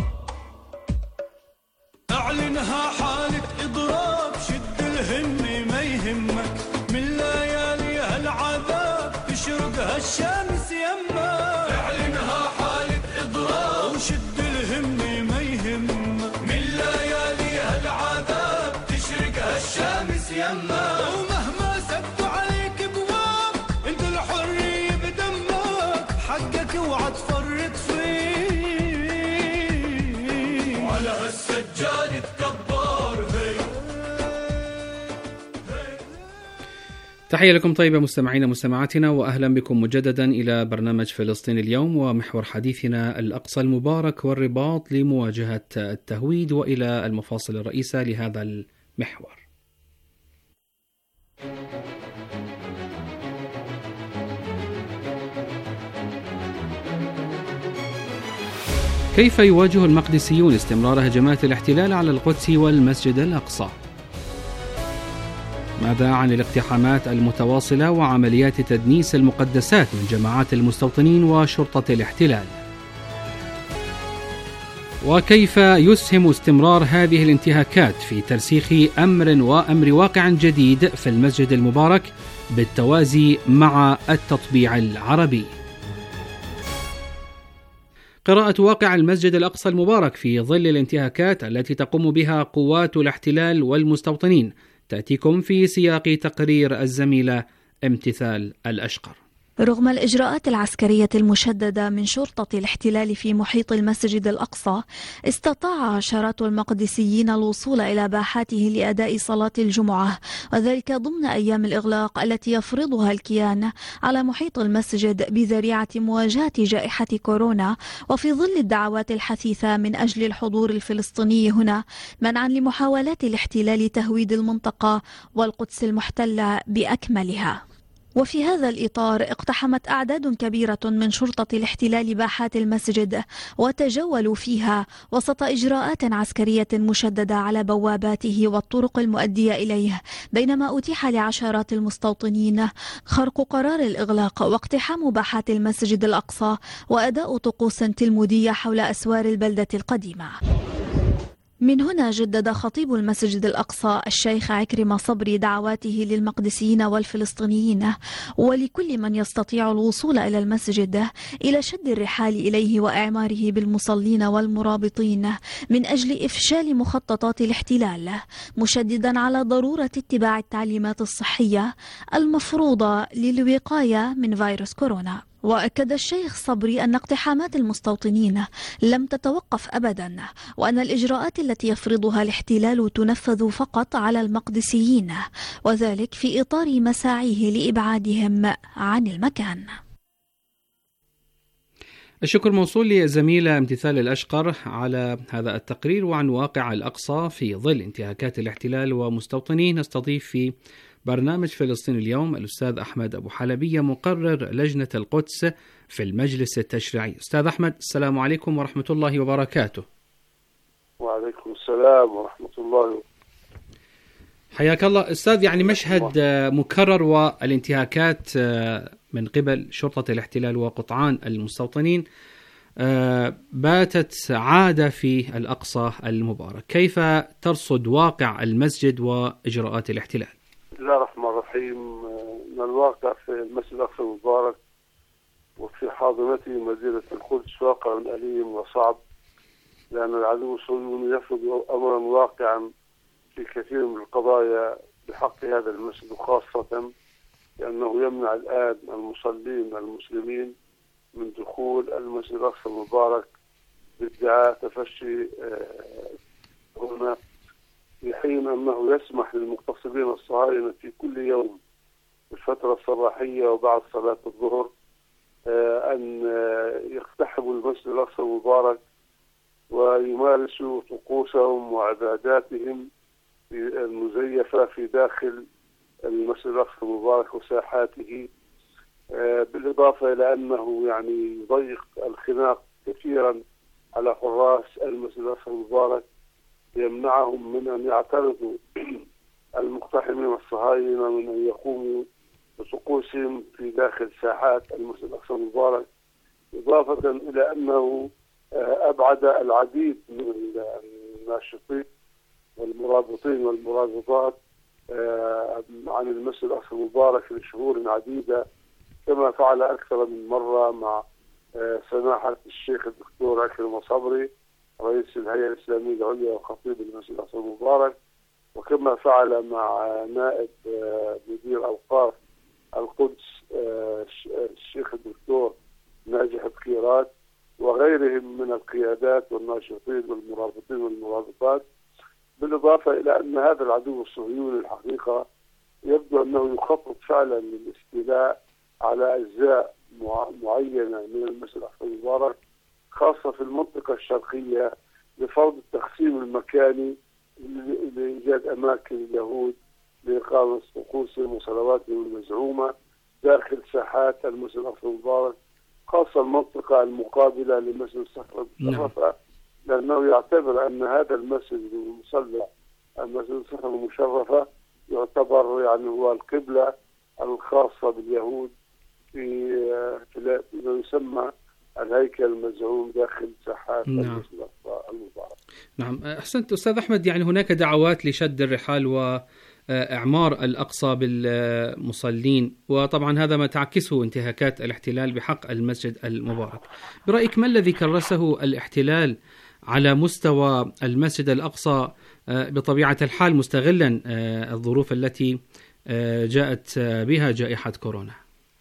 اعلنها حالة إضراب، شد الهمة ما يهمك من ليالي هالعذاب تشرق هالشمس يمك. اعلنها حالة إضراب وشد الهمة ما يهمك من ليالي هالعذاب تشرق هالشمس يمك. ومهما سدوا عليك بواب انت الحرية بدمك، حقك اوعى تفرط فيه وعلى هالسجاد تكبر. تحية لكم طيبة مستمعينا مستمعاتنا، وأهلا بكم مجددا إلى برنامج فلسطين اليوم، ومحور حديثنا الأقصى المبارك والرباط لمواجهة التهويد، وإلى المفاصل الرئيسة لهذا المحور. كيف يواجه المقدسيون استمرار هجمات الاحتلال على القدس والمسجد الأقصى؟ ماذا عن الاقتحامات المتواصلة وعمليات تدنيس المقدسات من جماعات المستوطنين وشرطة الاحتلال؟ وكيف يسهم استمرار هذه الانتهاكات في ترسيخ أمر وأمر واقع جديد في المسجد المبارك بالتوازي مع التطبيع العربي؟ قراءة واقع المسجد الأقصى المبارك في ظل الانتهاكات التي تقوم بها قوات الاحتلال والمستوطنين تأتيكم في سياق تقرير الزميلة امتثال الأشقر. رغم الإجراءات العسكرية المشددة من شرطة الاحتلال في محيط المسجد الأقصى، استطاع عشرات المقدسيين الوصول إلى باحاته لأداء صلاة الجمعة، وذلك ضمن أيام الإغلاق التي يفرضها الكيان على محيط المسجد بذريعة مواجهة جائحة كورونا، وفي ظل الدعوات الحثيثة من أجل الحضور الفلسطيني هنا منعا لمحاولات الاحتلال تهويد المنطقة والقدس المحتلة بأكملها. وفي هذا الإطار اقتحمت أعداد كبيرة من شرطة الاحتلال باحات المسجد وتجولوا فيها وسط إجراءات عسكرية مشددة على بواباته والطرق المؤدية إليه، بينما أتيح لعشرات المستوطنين خرق قرار الإغلاق واقتحام باحات المسجد الأقصى وأداء طقوس تلمودية حول أسوار البلدة القديمة. من هنا جدد خطيب المسجد الأقصى الشيخ عكرمة صبري دعواته للمقدسيين والفلسطينيين ولكل من يستطيع الوصول إلى المسجد إلى شد الرحال إليه وإعماره بالمصلين والمرابطين من أجل إفشال مخططات الاحتلال، مشددا على ضرورة اتباع التعليمات الصحية المفروضة للوقاية من فيروس كورونا. وأكد الشيخ صبري أن اقتحامات المستوطنين لم تتوقف أبدا، وأن الإجراءات التي يفرضها الاحتلال تنفذ فقط على المقدسيين، وذلك في إطار مساعيه لإبعادهم عن المكان. الشكر موصول لزميلة امتثال الأشقر على هذا التقرير وعن واقع الأقصى في ظل انتهاكات الاحتلال ومستوطنين. نستضيف في برنامج فلسطين اليوم الأستاذ أحمد أبو حلبية مقرر لجنة القدس في المجلس التشريعي. أستاذ أحمد، السلام عليكم ورحمة الله وبركاته. وعليكم السلام ورحمة الله. حياك الله أستاذ. يعني مشهد مكرر والانتهاكات من قبل شرطة الاحتلال وقطعان المستوطنين باتت عادة في الأقصى المبارك، كيف ترصد واقع المسجد وإجراءات الاحتلال؟ بسم الله الرحمن الرحيم. من الواقع في المسجد الأقصى المبارك وفي حاضنته مدينة القدس واقع أليم وصعب، لأن العدو الصهيوني يفرض أمرا واقعا في كثير من القضايا بحق هذا المسجد، وخاصة لأنه يمنع الآن المصلين المسلمين من دخول المسجد الأقصى المبارك بادعاء تفشي هنا، في حين أنه يسمح للمغتصبين الصهاينة في كل يوم بالفترة الصباحية وبعد صلاة الظهر أن يقتحموا المسجد الأقصى المبارك ويمارسوا طقوسهم وعباداتهم المزيفة في داخل المسجد الأقصى المبارك وساحاته، بالإضافة إلى أنه يعني يضيق الخناق كثيرا على حراس المسجد الأقصى المبارك، يمنعهم من أن يعترضوا المقتحمين الصهاينة من أن يقوموا بطقوسهم في داخل ساحات المسجد الأقصى المبارك، إضافة إلى أنه أبعد العديد من الناشطين والمرابطين والمرابطات عن المسجد الأقصى المبارك لشهور عديدة، كما فعل أكثر من مرة مع سماحة الشيخ الدكتور عكرمة صبري رئيس الهيئة الإسلامية العليا وخطيب المسجد الأقصى المبارك، وكما فعل مع نائب مدير أوقاف القدس الشيخ الدكتور ناجح بكيرات وغيرهم من القيادات والناشطين والمرابطين والمرابطات، بالإضافة إلى أن هذا العدو الصهيوني الحقيقة يبدو أنه يخطط فعلا للاستيلاء على أجزاء معينة من المسجد الأقصى المبارك، خاصة في المنطقة الشرقية، لفرض التقسيم المكاني لإيجاد أماكن اليهود لإقامة طقوسهم وصلواتهم المزعومة داخل ساحات المسجد الأقصى المبارك، خاصة المنطقة المقابلة لمسجد الصخرة المشرفة، لأنه يعتبر أن هذا المسجد المصلى المسجد الصخرة المشرفة يعتبر يعني هو القبلة الخاصة باليهود في في ما يسمى الهيكل المزعوم داخل ساحات نعم. المسجد الأقصى المبارك. نعم، أحسنت أستاذ أحمد. يعني هناك دعوات لشد الرحال وإعمار الأقصى بالمصلين، وطبعا هذا ما تعكسه انتهاكات الاحتلال بحق المسجد المبارك. برأيك ما الذي كرسه الاحتلال على مستوى المسجد الأقصى بطبيعة الحال مستغلا الظروف التي جاءت بها جائحة كورونا؟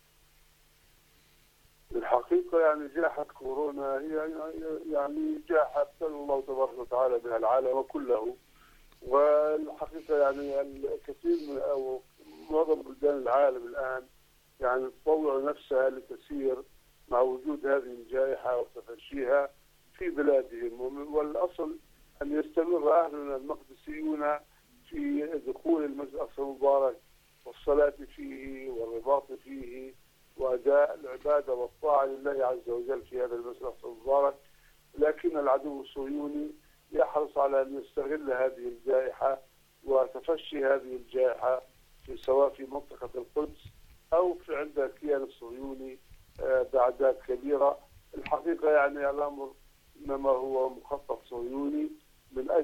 الحقيقة يعني جائحة كورونا هي يعني جائحة ابتلى الله تبارك وتعالى بها العالم كله، والحقيقة يعني الكثير من أو معظم بلدان العالم الآن يعني تطوع نفسها لتسير مع وجود هذه الجائحة وتفشيها في بلادهم، والأصل أن يستمر أهلنا المقدسيون في دخول المسجد الأقصى المبارك والصلاة فيه والرباط فيه وأداء العبادة والطاعة لله عز وجل في هذا المسجد الأقصى المبارك، لكن العدو الصهيوني يحرص على أن يستغل هذه الجائحة وتفشي هذه الجائحة في سواء في منطقة القدس أو في عند الكيان الصهيوني بأعداد كبيرة. الحقيقة يعني الأمر إنما هو مخطط صهيوني من أجل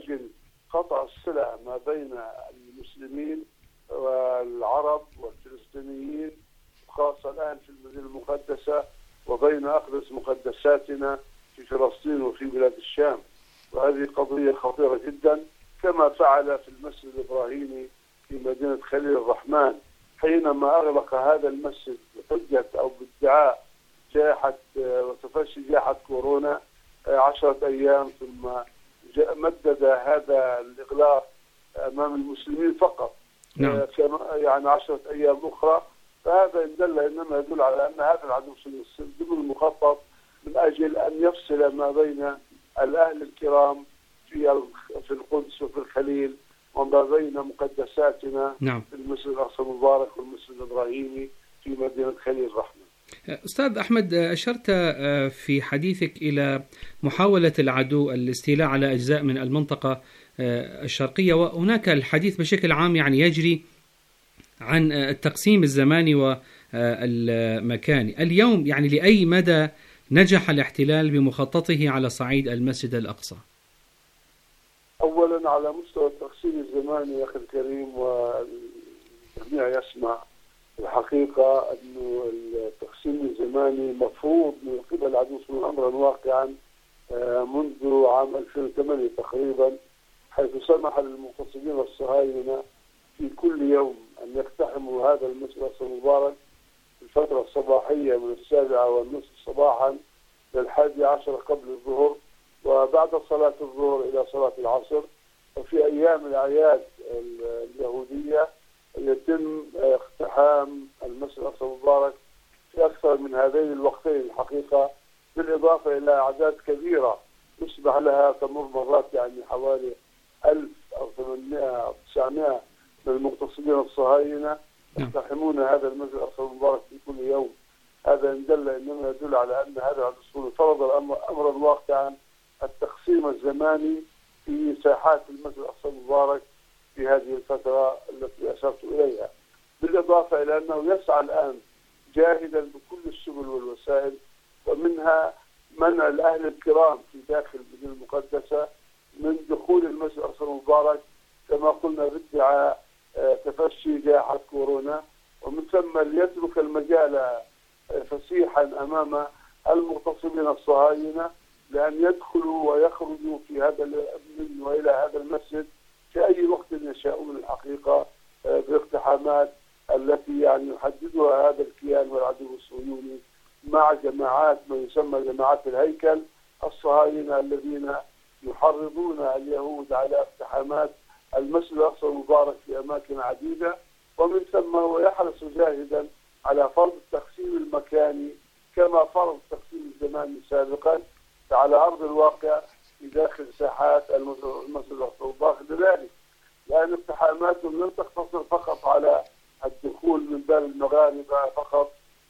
أجل قطع الصلة ما بين المسلمين والعرب والفلسطينيين، خاصة الآن في المدينة المقدسة، وبين أقدس مقدساتنا في فلسطين وفي بلاد الشام. وهذه قضية خطيرة جدا، كما فعل في المسجد الإبراهيمي في مدينة خليل الرحمن حينما أغلق هذا المسجد بحجة أو بادعاء جائحة وتفشي جائحة كورونا عشرة أيام، ثم مدد هذا الإغلاق أمام المسلمين فقط نعم. يعني عشرة أيام أخرى. فهذا إن دل إنما يدل على أن هذا العدو ضمن المخطط من أجل أن يفصل ما بين الأهل الكرام في في القدس وفي الخليل وما بين مقدساتنا نعم. في المسجد الأقصى المبارك والمسجد الإبراهيمي في مدينة خليل الرحمن. أستاذ أحمد، أشرت في حديثك إلى محاولة العدو الاستيلاء على أجزاء من المنطقة الشرقية، وهناك الحديث بشكل عام يعني يجري عن التقسيم الزماني والمكاني. اليوم يعني لأي مدى نجح الاحتلال بمخططه على صعيد المسجد الأقصى؟ أولا على مستوى التقسيم الزماني يا أخي الكريم، والجميع يسمع الحقيقة أنه التقسيم الزماني مفروض من قبل العدو أمرا واقعا منذ عام ألفين وثمانية تقريبا، حيث سمح للمغتصبين الصهاينة في كل يوم أن يقتحموا هذا المسجد الأقصى المبارك في الفترة الصباحية من السابعة والنصف صباحا للحادي عشر قبل الظهر، وبعد صلاة الظهر إلى صلاة العصر. وفي أيام الأعياد اليهودية يتم اقتحام المسجد الأقصى المبارك في أكثر من هذين الوقتين الحقيقة، بالإضافة إلى أعداد كبيرة يسمح لها تمر مرات يعني حوالي ألف أو ثمانمائة أو تسعمائة من المغتصبين الصهاينة يقتحمون هذا المسجد الأقصى المبارك في كل يوم. هذا إن دل إنما يدل على أن هذا الرسول فرض أمرا واقعا التقسيم الزماني في ساحات المسجد الأقصى المبارك في هذه الفترة التي أشرت إليها، بالإضافة إلى أنه يسعى الآن جاهدا بكل السبل والوسائل، ومنها منع الأهل الكرام في داخل المدينة المقدسة من دخول المسجد الأقصى المبارك كما قلنا بادعاء تفشي جائحة كورونا، ومن ثم ليترك المجال فسيحا أمام المغتصبين الصهاينة لأن يدخلوا ويخرجوا في هذا من وإلى هذا المسجد في أي وقت يشاءون الحقيقة باقتحامات التي يعني يحددها هذا الكيان والعدو الصهيوني مع جماعات ما يسمى جماعات الهيكل الصهاينة الذين يحرضون اليهود على اقتحامات المسجد الأقصى المبارك في أماكن عديدة، ومن ثم هو يحرص جاهدا على فرض التقسيم المكاني كما فرض التقسيم الزماني سابقا على أرض الواقع في داخل ساحات المسجد الأقصى المبارك. لذلك لأن اقتحاماتهم لم تقتصر فقط على الدخول من باب المغاربة فقط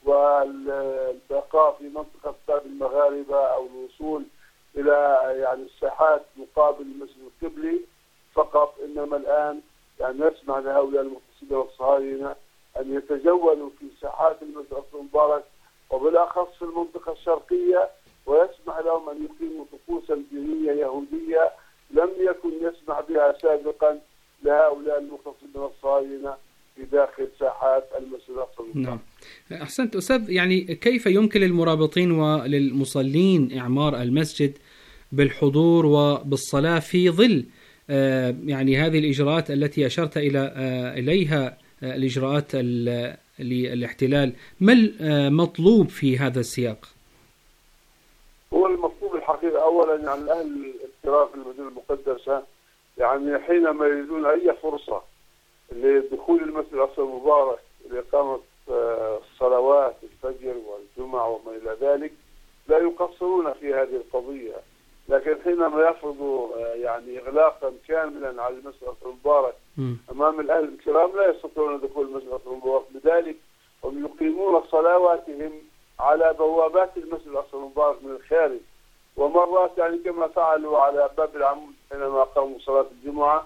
والبقاء في منطقة باب المغاربة أو الوصول إلى يعني الساحات مقابل المسجد القبلي فقط، إنما الآن يعني يسمح لهؤلاء المغتصبين والصهاينة أن يتجولوا في ساحات المسجد الأقصى المبارك وبالأخص في المنطقة الشرقية، ويسمح لهم أن يقيموا طقوسا دينية يهودية لم يكن يسمح بها سابقا لهؤلاء المغتصبين الصهاينة في داخل ساحات المسجد الأقصى. نعم، أحسنت أستاذ. يعني كيف يمكن للمرابطين وللمصلين إعمار المسجد بالحضور وبالصلاة في ظل يعني هذه الإجراءات التي أشرت إلى إليها الإجراءات للاحتلال؟ ما المطلوب في هذا السياق؟ هو المطلوب الحقيقة أولا يعني الأهل الكرام في المدينة المقدسة يعني حينما يجدون أي فرصة لدخول المسجد الأقصى المبارك لإقامة الصلوات الفجر والجمعة وما إلى ذلك لا يقصرون في هذه القضية، لكن حينما يفرضوا يعني إغلاقا كاملا على المسجد الأقصى المبارك أمام الأهل الكرام لا يستطيعون دخول المسجد الأقصى المبارك، لذلك هم يقيمون صلواتهم على بوابات المسجد الأقصى المبارك من الخارج، ومرات يعني كما فعلوا على باب العمود حينما قاموا صلاة الجمعة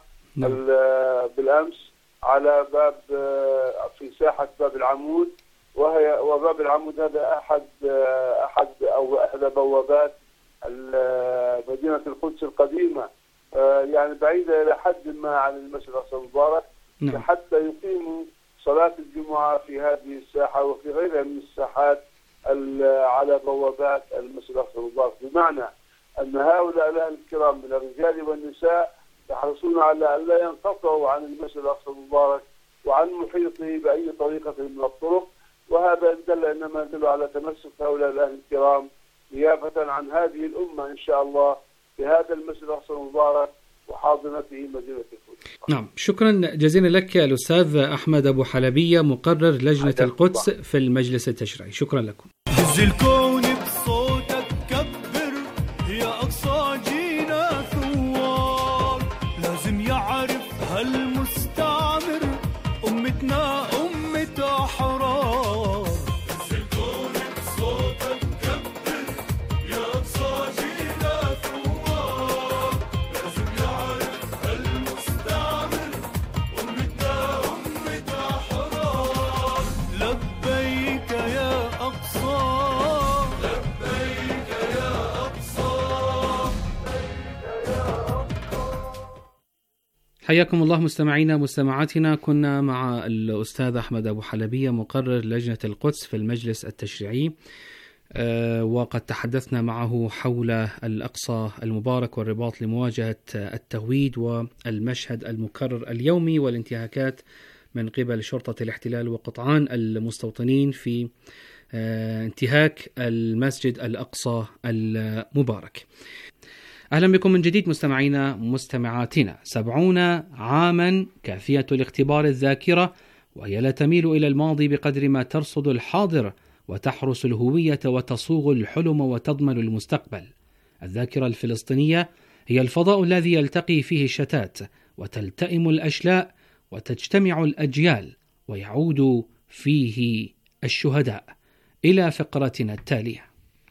بالأمس على باب في ساحة باب العمود، وهي وباب العمود هذا أحد أحد أو إحدى بوابات مدينة القدس القديمة يعني بعيدة إلى حد ما عن المسجد الأقصى المبارك، نعم. حتى يقيموا صلاة الجمعة في هذه الساحة وفي غيرها من الساحات على بوابات المسجد الأقصى المبارك، بمعنى أن هؤلاء الأهل الكرام من الرجال والنساء يحرصون على أن لا ينقطعوا عن المسجد الأقصى المبارك وعن محيطه بأي طريقة من الطرق، وهذا دل إنما يدل على تمسك هؤلاء الأهل الكرام نيابة عن هذه الأمة إن شاء الله بهذا المسجد الأقصى المبارك وحاضنته مدينة القدس. نعم، شكرا جزيلا لك الأستاذ أحمد أبو حلبية مقرر لجنة القدس في المجلس التشريعي. شكرا لكم. هز الكون بصوتك كبر يا أقصى جينا ثوار، لازم يعرف هالمستعمر أمتنا أمة أحرار. هز الكون بصوتك كبر يا أقصى جينا ثوار، لازم يعرف هالمستعمر أمتنا أمة أحرار. لبيك يا أقصى، لبيك يا أقصى. حياكم الله مستمعينا مستمعاتنا. كنا مع الأستاذ أحمد أبو حلبية مقرر لجنة القدس في المجلس التشريعي، أه وقد تحدثنا معه حول الأقصى المبارك والرباط لمواجهة التهويد والمشهد المكرر اليومي والانتهاكات من قبل شرطة الاحتلال وقطعان المستوطنين في أه انتهاك المسجد الأقصى المبارك. أهلا بكم من جديد مستمعينا مستمعاتنا. سبعون عاما كافية لاختبار الذاكرة، وهي لا تميل إلى الماضي بقدر ما ترصد الحاضر وتحرس الهوية وتصوغ الحلم وتضمن المستقبل. الذاكرة الفلسطينية هي الفضاء الذي يلتقي فيه الشتات وتلتئم الأشلاء وتجتمع الأجيال ويعود فيه الشهداء. إلى فقرتنا التالية.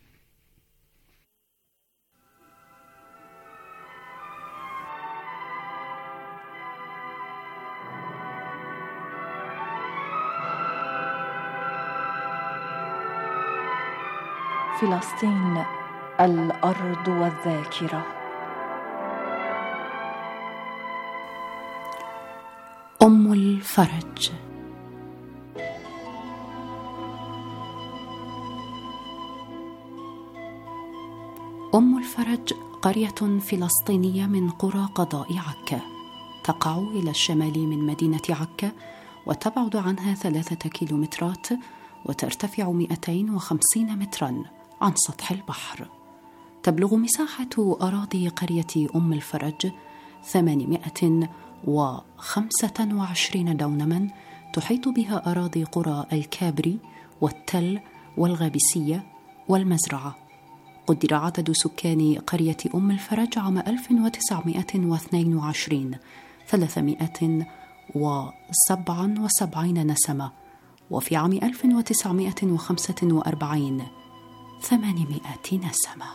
فلسطين الأرض والذاكرة. أم الفرج. أم الفرج قرية فلسطينية من قرى قضاء عكا، تقع إلى الشمال من مدينة عكا وتبعد عنها ثلاثة كيلومترات وترتفع مئتين وخمسين متراً عن سطح البحر. تبلغ مساحة أراضي قرية أم الفرج ثمانمائة وخمسة وعشرين دونماً، تحيط بها أراضي قرى الكابري والتل والغابسية والمزرعة. قدر عدد سكان قرية أم الفرج عام ألف وتسعمائة واثنين وعشرين ثلاثمائة وسبعة وسبعين نسمة، وفي عام ألف وتسعمائة وخمسة وأربعين ثمانمائة نسمة.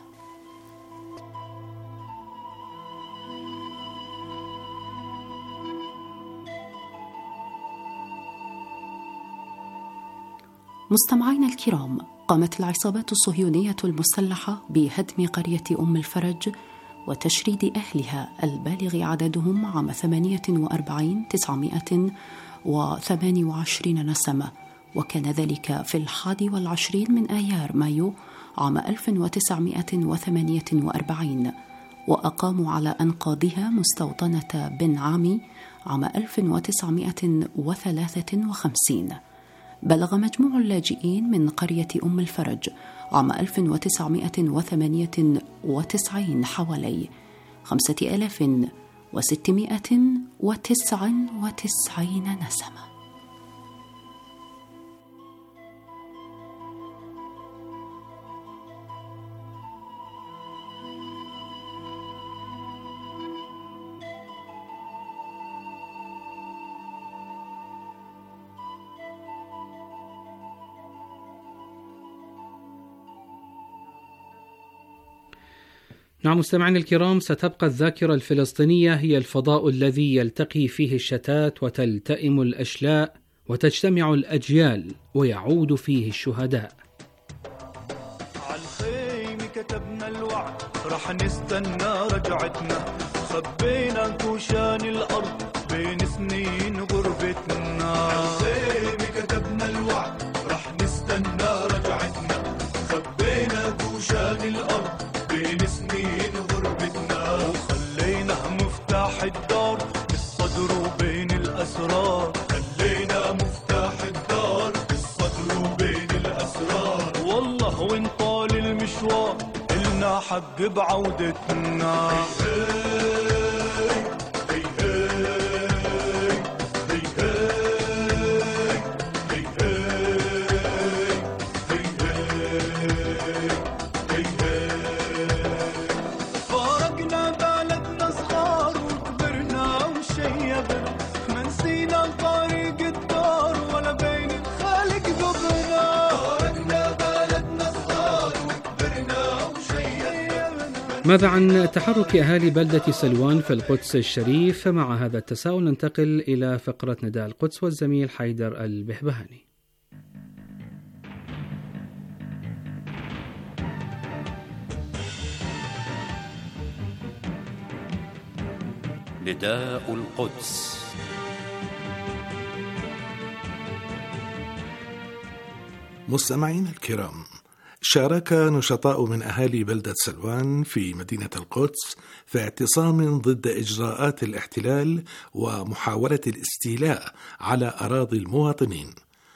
مستمعينا الكرام، قامت العصابات الصهيونية المسلحة بهدم قرية أم الفرج وتشريد أهلها البالغ عددهم عام ثمانية وأربعين تسعمائة وثمانية وعشرين نسمة، وكان ذلك في الحادي والعشرين من آيار مايو عام ألف وتسعمائة وثمانية وأربعين، وأقاموا على أنقاضها مستوطنة بن عامي عام ألف وتسعمائة وثلاثة وخمسين. بلغ مجموع اللاجئين من قرية أم الفرج عام ألف وتسعمائة وثمانية وتسعين حوالي خمسة آلاف وستمائة وتسعة وتسعين نسمة. نعم مستمعينا الكرام، ستبقى الذاكرة الفلسطينية هي الفضاء الذي يلتقي فيه الشتات وتلتئم الأشلاء وتجتمع الأجيال ويعود فيه الشهداء. عالخيم كتبنا الوعد رح نستنى رجعتنا، خبينا كوشان الأرض بين سنين غربتنا. عالزيمة كتبنا الوعد رح نستنى رجعتنا. خبينا كوشان الأرض بين سنين غربتنا. وخلينا مفتاح الدار بالصدر وبين الأسرار. خلينا مفتاح الدار بالصدر وبين الأسرار. والله وين طال المشوار إلنا حق بعودتنا. ماذا عن تحرك أهالي بلدة سلوان في القدس الشريف؟ مع هذا التساؤل ننتقل إلى فقرة نداء القدس والزميل حيدر البهبهاني. نداء القدس. مستمعين الكرام، شارك نشطاء من أهالي بلدة سلوان في مدينة القدس في اعتصام ضد إجراءات الاحتلال ومحاولة الاستيلاء على أراضي المواطنين.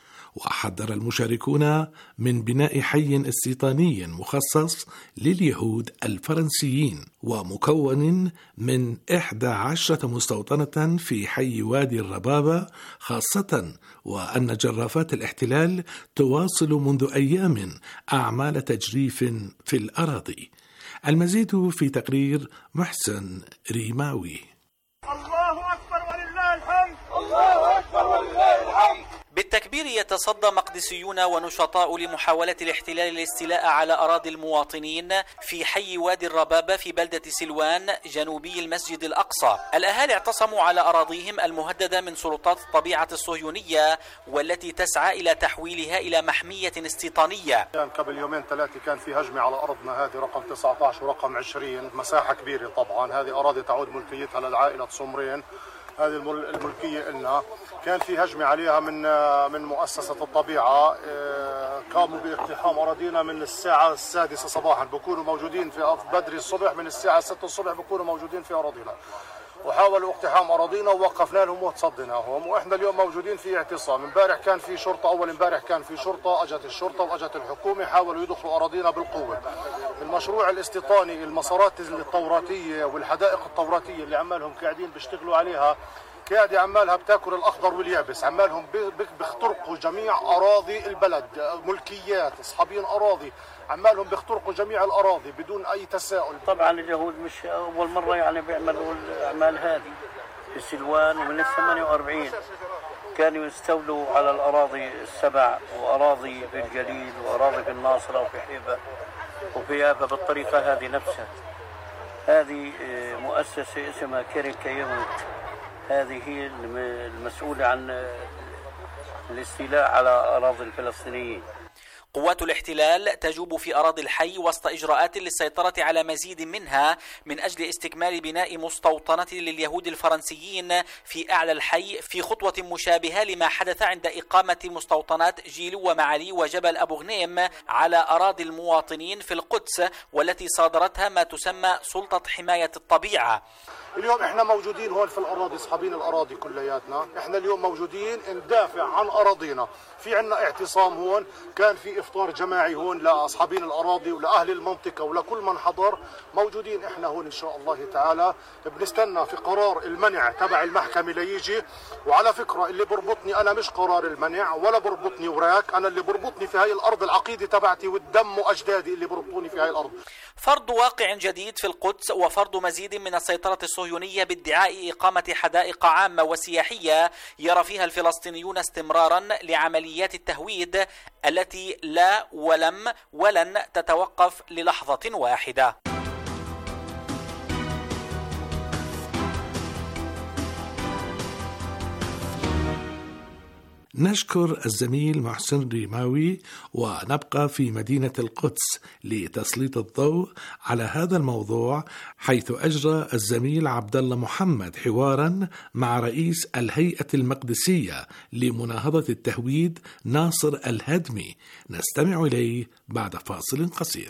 وحذر المشاركون من بناء حي استيطاني مخصص لليهود الفرنسيين ومكون من إحدى عشرة مستوطنة في حي وادي الربابة، خاصة وأن جرافات الاحتلال تواصل منذ أيام أعمال تجريف في الأراضي. المزيد في تقرير محسن ريماوي. الله أكبر ولله الحمد. الله أكبر ولله الحمد. بالتكبير يتصدى مقدسيون ونشطاء لمحاولة الاحتلال الاستيلاء على أراضي المواطنين في حي وادي الربابة في بلدة سلوان جنوبي المسجد الأقصى. الأهالي اعتصموا على أراضيهم المهددة من سلطات الطبيعة الصهيونية والتي تسعى إلى تحويلها إلى محمية استيطانية. كان قبل يومين ثلاثة كان في هجمة على أرضنا، هذه رقم تسعة عشر ورقم عشرين، مساحة كبيرة طبعا. هذه أراضي تعود ملكيتها للعائلة صمرين، هذه الملكية إلنا. كان في هجمة عليها من من مؤسسة الطبيعة، قاموا باقتحام أراضينا من الساعة السادسة صباحا، بكونوا موجودين في بدري الصبح، من الساعة ستة الصبح بكونوا موجودين في أراضينا، وحاولوا اقتحام أراضينا ووقفنا لهم وتصديناهم. وإحنا اليوم موجودين في اعتصام. امبارح كان في شرطة، أول امبارح كان في شرطة، أجت الشرطة وأجت الحكومة، حاولوا يدخلوا أراضينا بالقوة. المشروع الاستيطاني، المسارات التوراتية والحدائق التوراتية اللي عمالهم قاعدين بيشتغلوا عليها، قاعدة عمالها بتاكل الأخضر واليابس، عمالهم بيخترقوا جميع أراضي البلد، ملكيات أصحابين أراضي، عمالهم بيخترقوا جميع الأراضي بدون أي تساؤل. طبعا اليهود مش أول مرة يعني بيعملوا الأعمال هذه في سلوان، ومن الثمانية وأربعين كانوا يستولوا على الأراضي السبع وأراضي في الجليل وأراضي في الناصرة وفي حيبة وفي يافا بالطريقة هذه نفسها. هذه مؤسسة اسمها كيركا يهود، هذه هي المسؤولة عن الاستيلاء على أراضي الفلسطينيين. قوات الاحتلال تجوب في أراضي الحي وسط إجراءات للسيطرة على مزيد منها من أجل استكمال بناء مستوطنة لليهود الفرنسيين في أعلى الحي، في خطوة مشابهة لما حدث عند إقامة مستوطنات جيلو ومعالي وجبل أبو غنيم على أراضي المواطنين في القدس، والتي صادرتها ما تسمى سلطة حماية الطبيعة. اليوم احنا موجودين هون في الأراضي، اصحابين الأراضي كلياتنا، احنا اليوم موجودين ندافع عن أراضينا. في عنا اعتصام هون، كان في إفطار جماعي هون لأصحابين الأراضي ولأهل المنطقة ولكل من حضر. موجودين احنا هون إن شاء الله تعالى، بنستنى في قرار المنع تبع المحكمة ليجي. وعلى فكرة اللي بربطني أنا مش قرار المنع ولا بربطني وراك، أنا اللي بربطني في هاي الأرض العقيدة تبعتي والدم وأجدادي اللي بربطوني في هاي الأرض. فرض واقع جديد في القدس وفرض مزيد من السيطرة الصهيونية بادعاء إقامة حدائق عامة وسياحية يرى فيها الفلسطينيون استمرارا لعمليات التهويد التي لا ولم ولن تتوقف للحظة واحدة. نشكر الزميل محسن ريماوي، ونبقى في مدينة القدس لتسليط الضوء على هذا الموضوع، حيث أجرى الزميل عبد الله محمد حوارا مع رئيس الهيئة المقدسية لمناهضة التهويد ناصر الهدمي، نستمع إليه بعد فاصل قصير.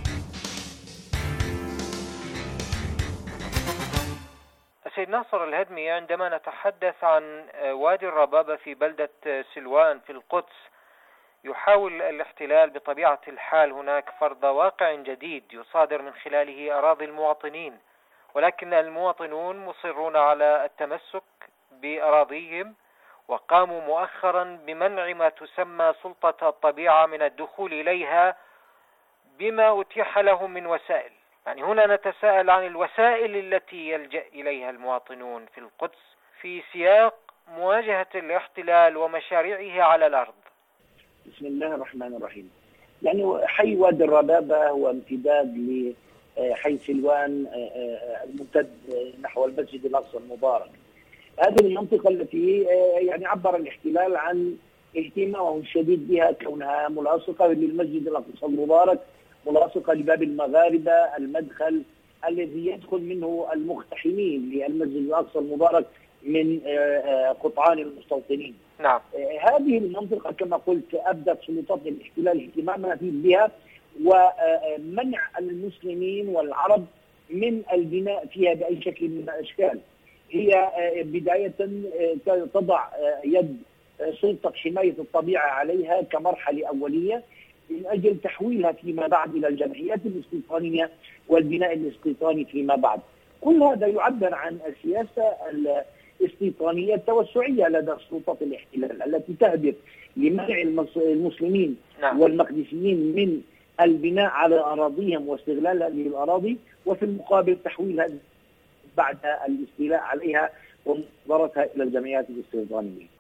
سيد ناصر الهدمي، عندما نتحدث عن وادي الربابة في بلدة سلوان في القدس، يحاول الاحتلال بطبيعة الحال هناك فرض واقع جديد يصادر من خلاله أراضي المواطنين، ولكن المواطنون مصرون على التمسك بأراضيهم، وقاموا مؤخرا بمنع ما تسمى سلطة الطبيعة من الدخول إليها بما أتيح لهم من وسائل. يعني هنا نتساءل عن الوسائل التي يلجأ إليها المواطنون في القدس في سياق مواجهة الاحتلال ومشاريعه على الأرض. بسم الله الرحمن الرحيم. يعني حي وادي الربابة هو امتداد لحي سلوان الممتد نحو المسجد الأقصى المبارك. هذه المنطقة التي يعني عبر الاحتلال عن اهتمامه الشديد بها كونها ملاصقة للمسجد الأقصى المبارك، ملاصقة لباب المغاربة، المدخل الذي يدخل منه المقتحمين للمسجد الأقصى المبارك من قطعان المستوطنين. نعم. هذه المنطقة كما قلت أبدت سلطات الاحتلال اهتمامها بها ومنع المسلمين والعرب من البناء فيها بأي شكل من الأشكال. هي بداية تضع يد سلطة حماية الطبيعة عليها كمرحلة أولية من أجل تحويلها فيما بعد إلى الجمعيات الاستيطانية والبناء الاستيطاني فيما بعد. كل هذا يعبر عن السياسة الاستيطانية التوسعية لدى سلطات الاحتلال التي تهدف لمنع المسلمين نعم. والمقدسيين من البناء على أراضيهم واستغلال هذه الأراضي، وفي المقابل تحويلها بعد الاستيلاء عليها ومصدرتها إلى الجمعيات الاستيطانية.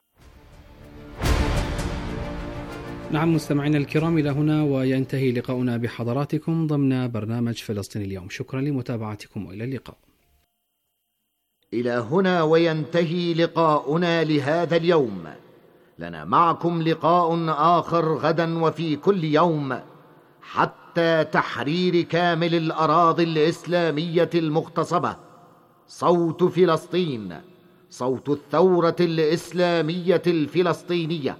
نعم مستمعينا الكرام، إلى هنا وينتهي لقاؤنا بحضراتكم ضمن برنامج فلسطين اليوم. شكرا لمتابعتكم وإلى اللقاء. إلى هنا وينتهي لقاؤنا لهذا اليوم. لنا معكم لقاء آخر غدا وفي كل يوم حتى تحرير كامل الأراضي الإسلامية المغتصبة. صوت فلسطين، صوت الثورة الإسلامية الفلسطينية.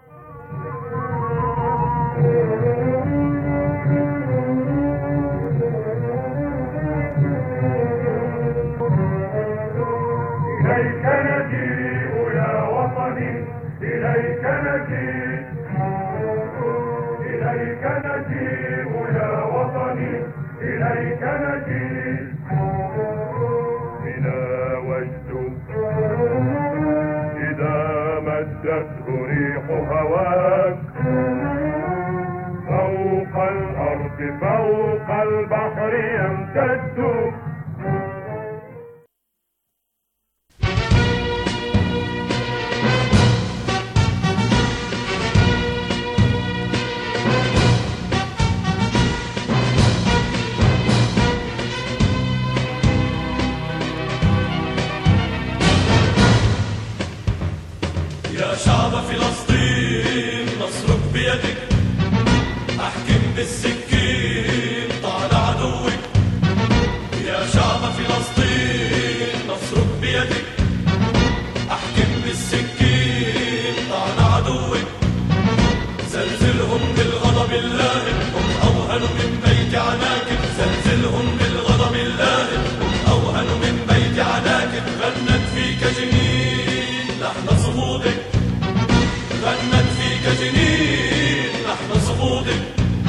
إليك نجيء يا وطني، إليك نجيء، إليك نجيء يا وطني، إليك نجيء. بنا وجد إذا مدته ريح هواك فوق الأرض فوق البحر يمتد. شعب فلسطين نصرك بيدك، احكم بالسكين طال عدوك. يا شعب فلسطين نصرك بيدك، احكم بالسكين طال عدوك. زلزلهم بالغضب اللائم، هم اوهن من بيت عناكب. زلزلهم بالغضب اللائم، هم اوهن من بيت عناكب. غنت فيك جنين لحن صمودك، غنت فيك جنين لحن صمودك.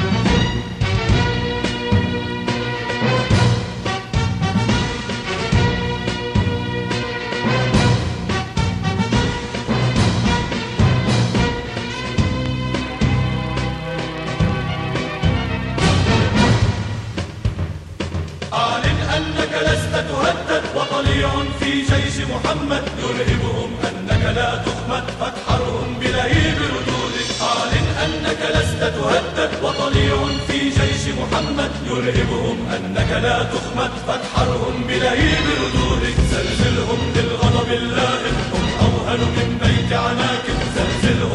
أعلن أنك لست تهدد، وطليع في جيش محمد يرهبهم أنك لا تخمد. فاتحرهم بلهيب ردودك. أعلن أنك لست تهدد، وطليع في جيش محمد يرهبهم أنك لا تخمد. فاتحرهم بلهيب ردودك. زلزلهم بالغضب اللائم، هم أوهن من بيت عناكب. زلزلهم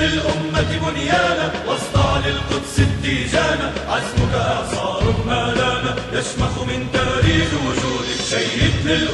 للأمة بنيانا واصدع للقدس التيجانا، عزمك إعصار ما لانا يشمخ من تاريخ وجودك. شيد للأمة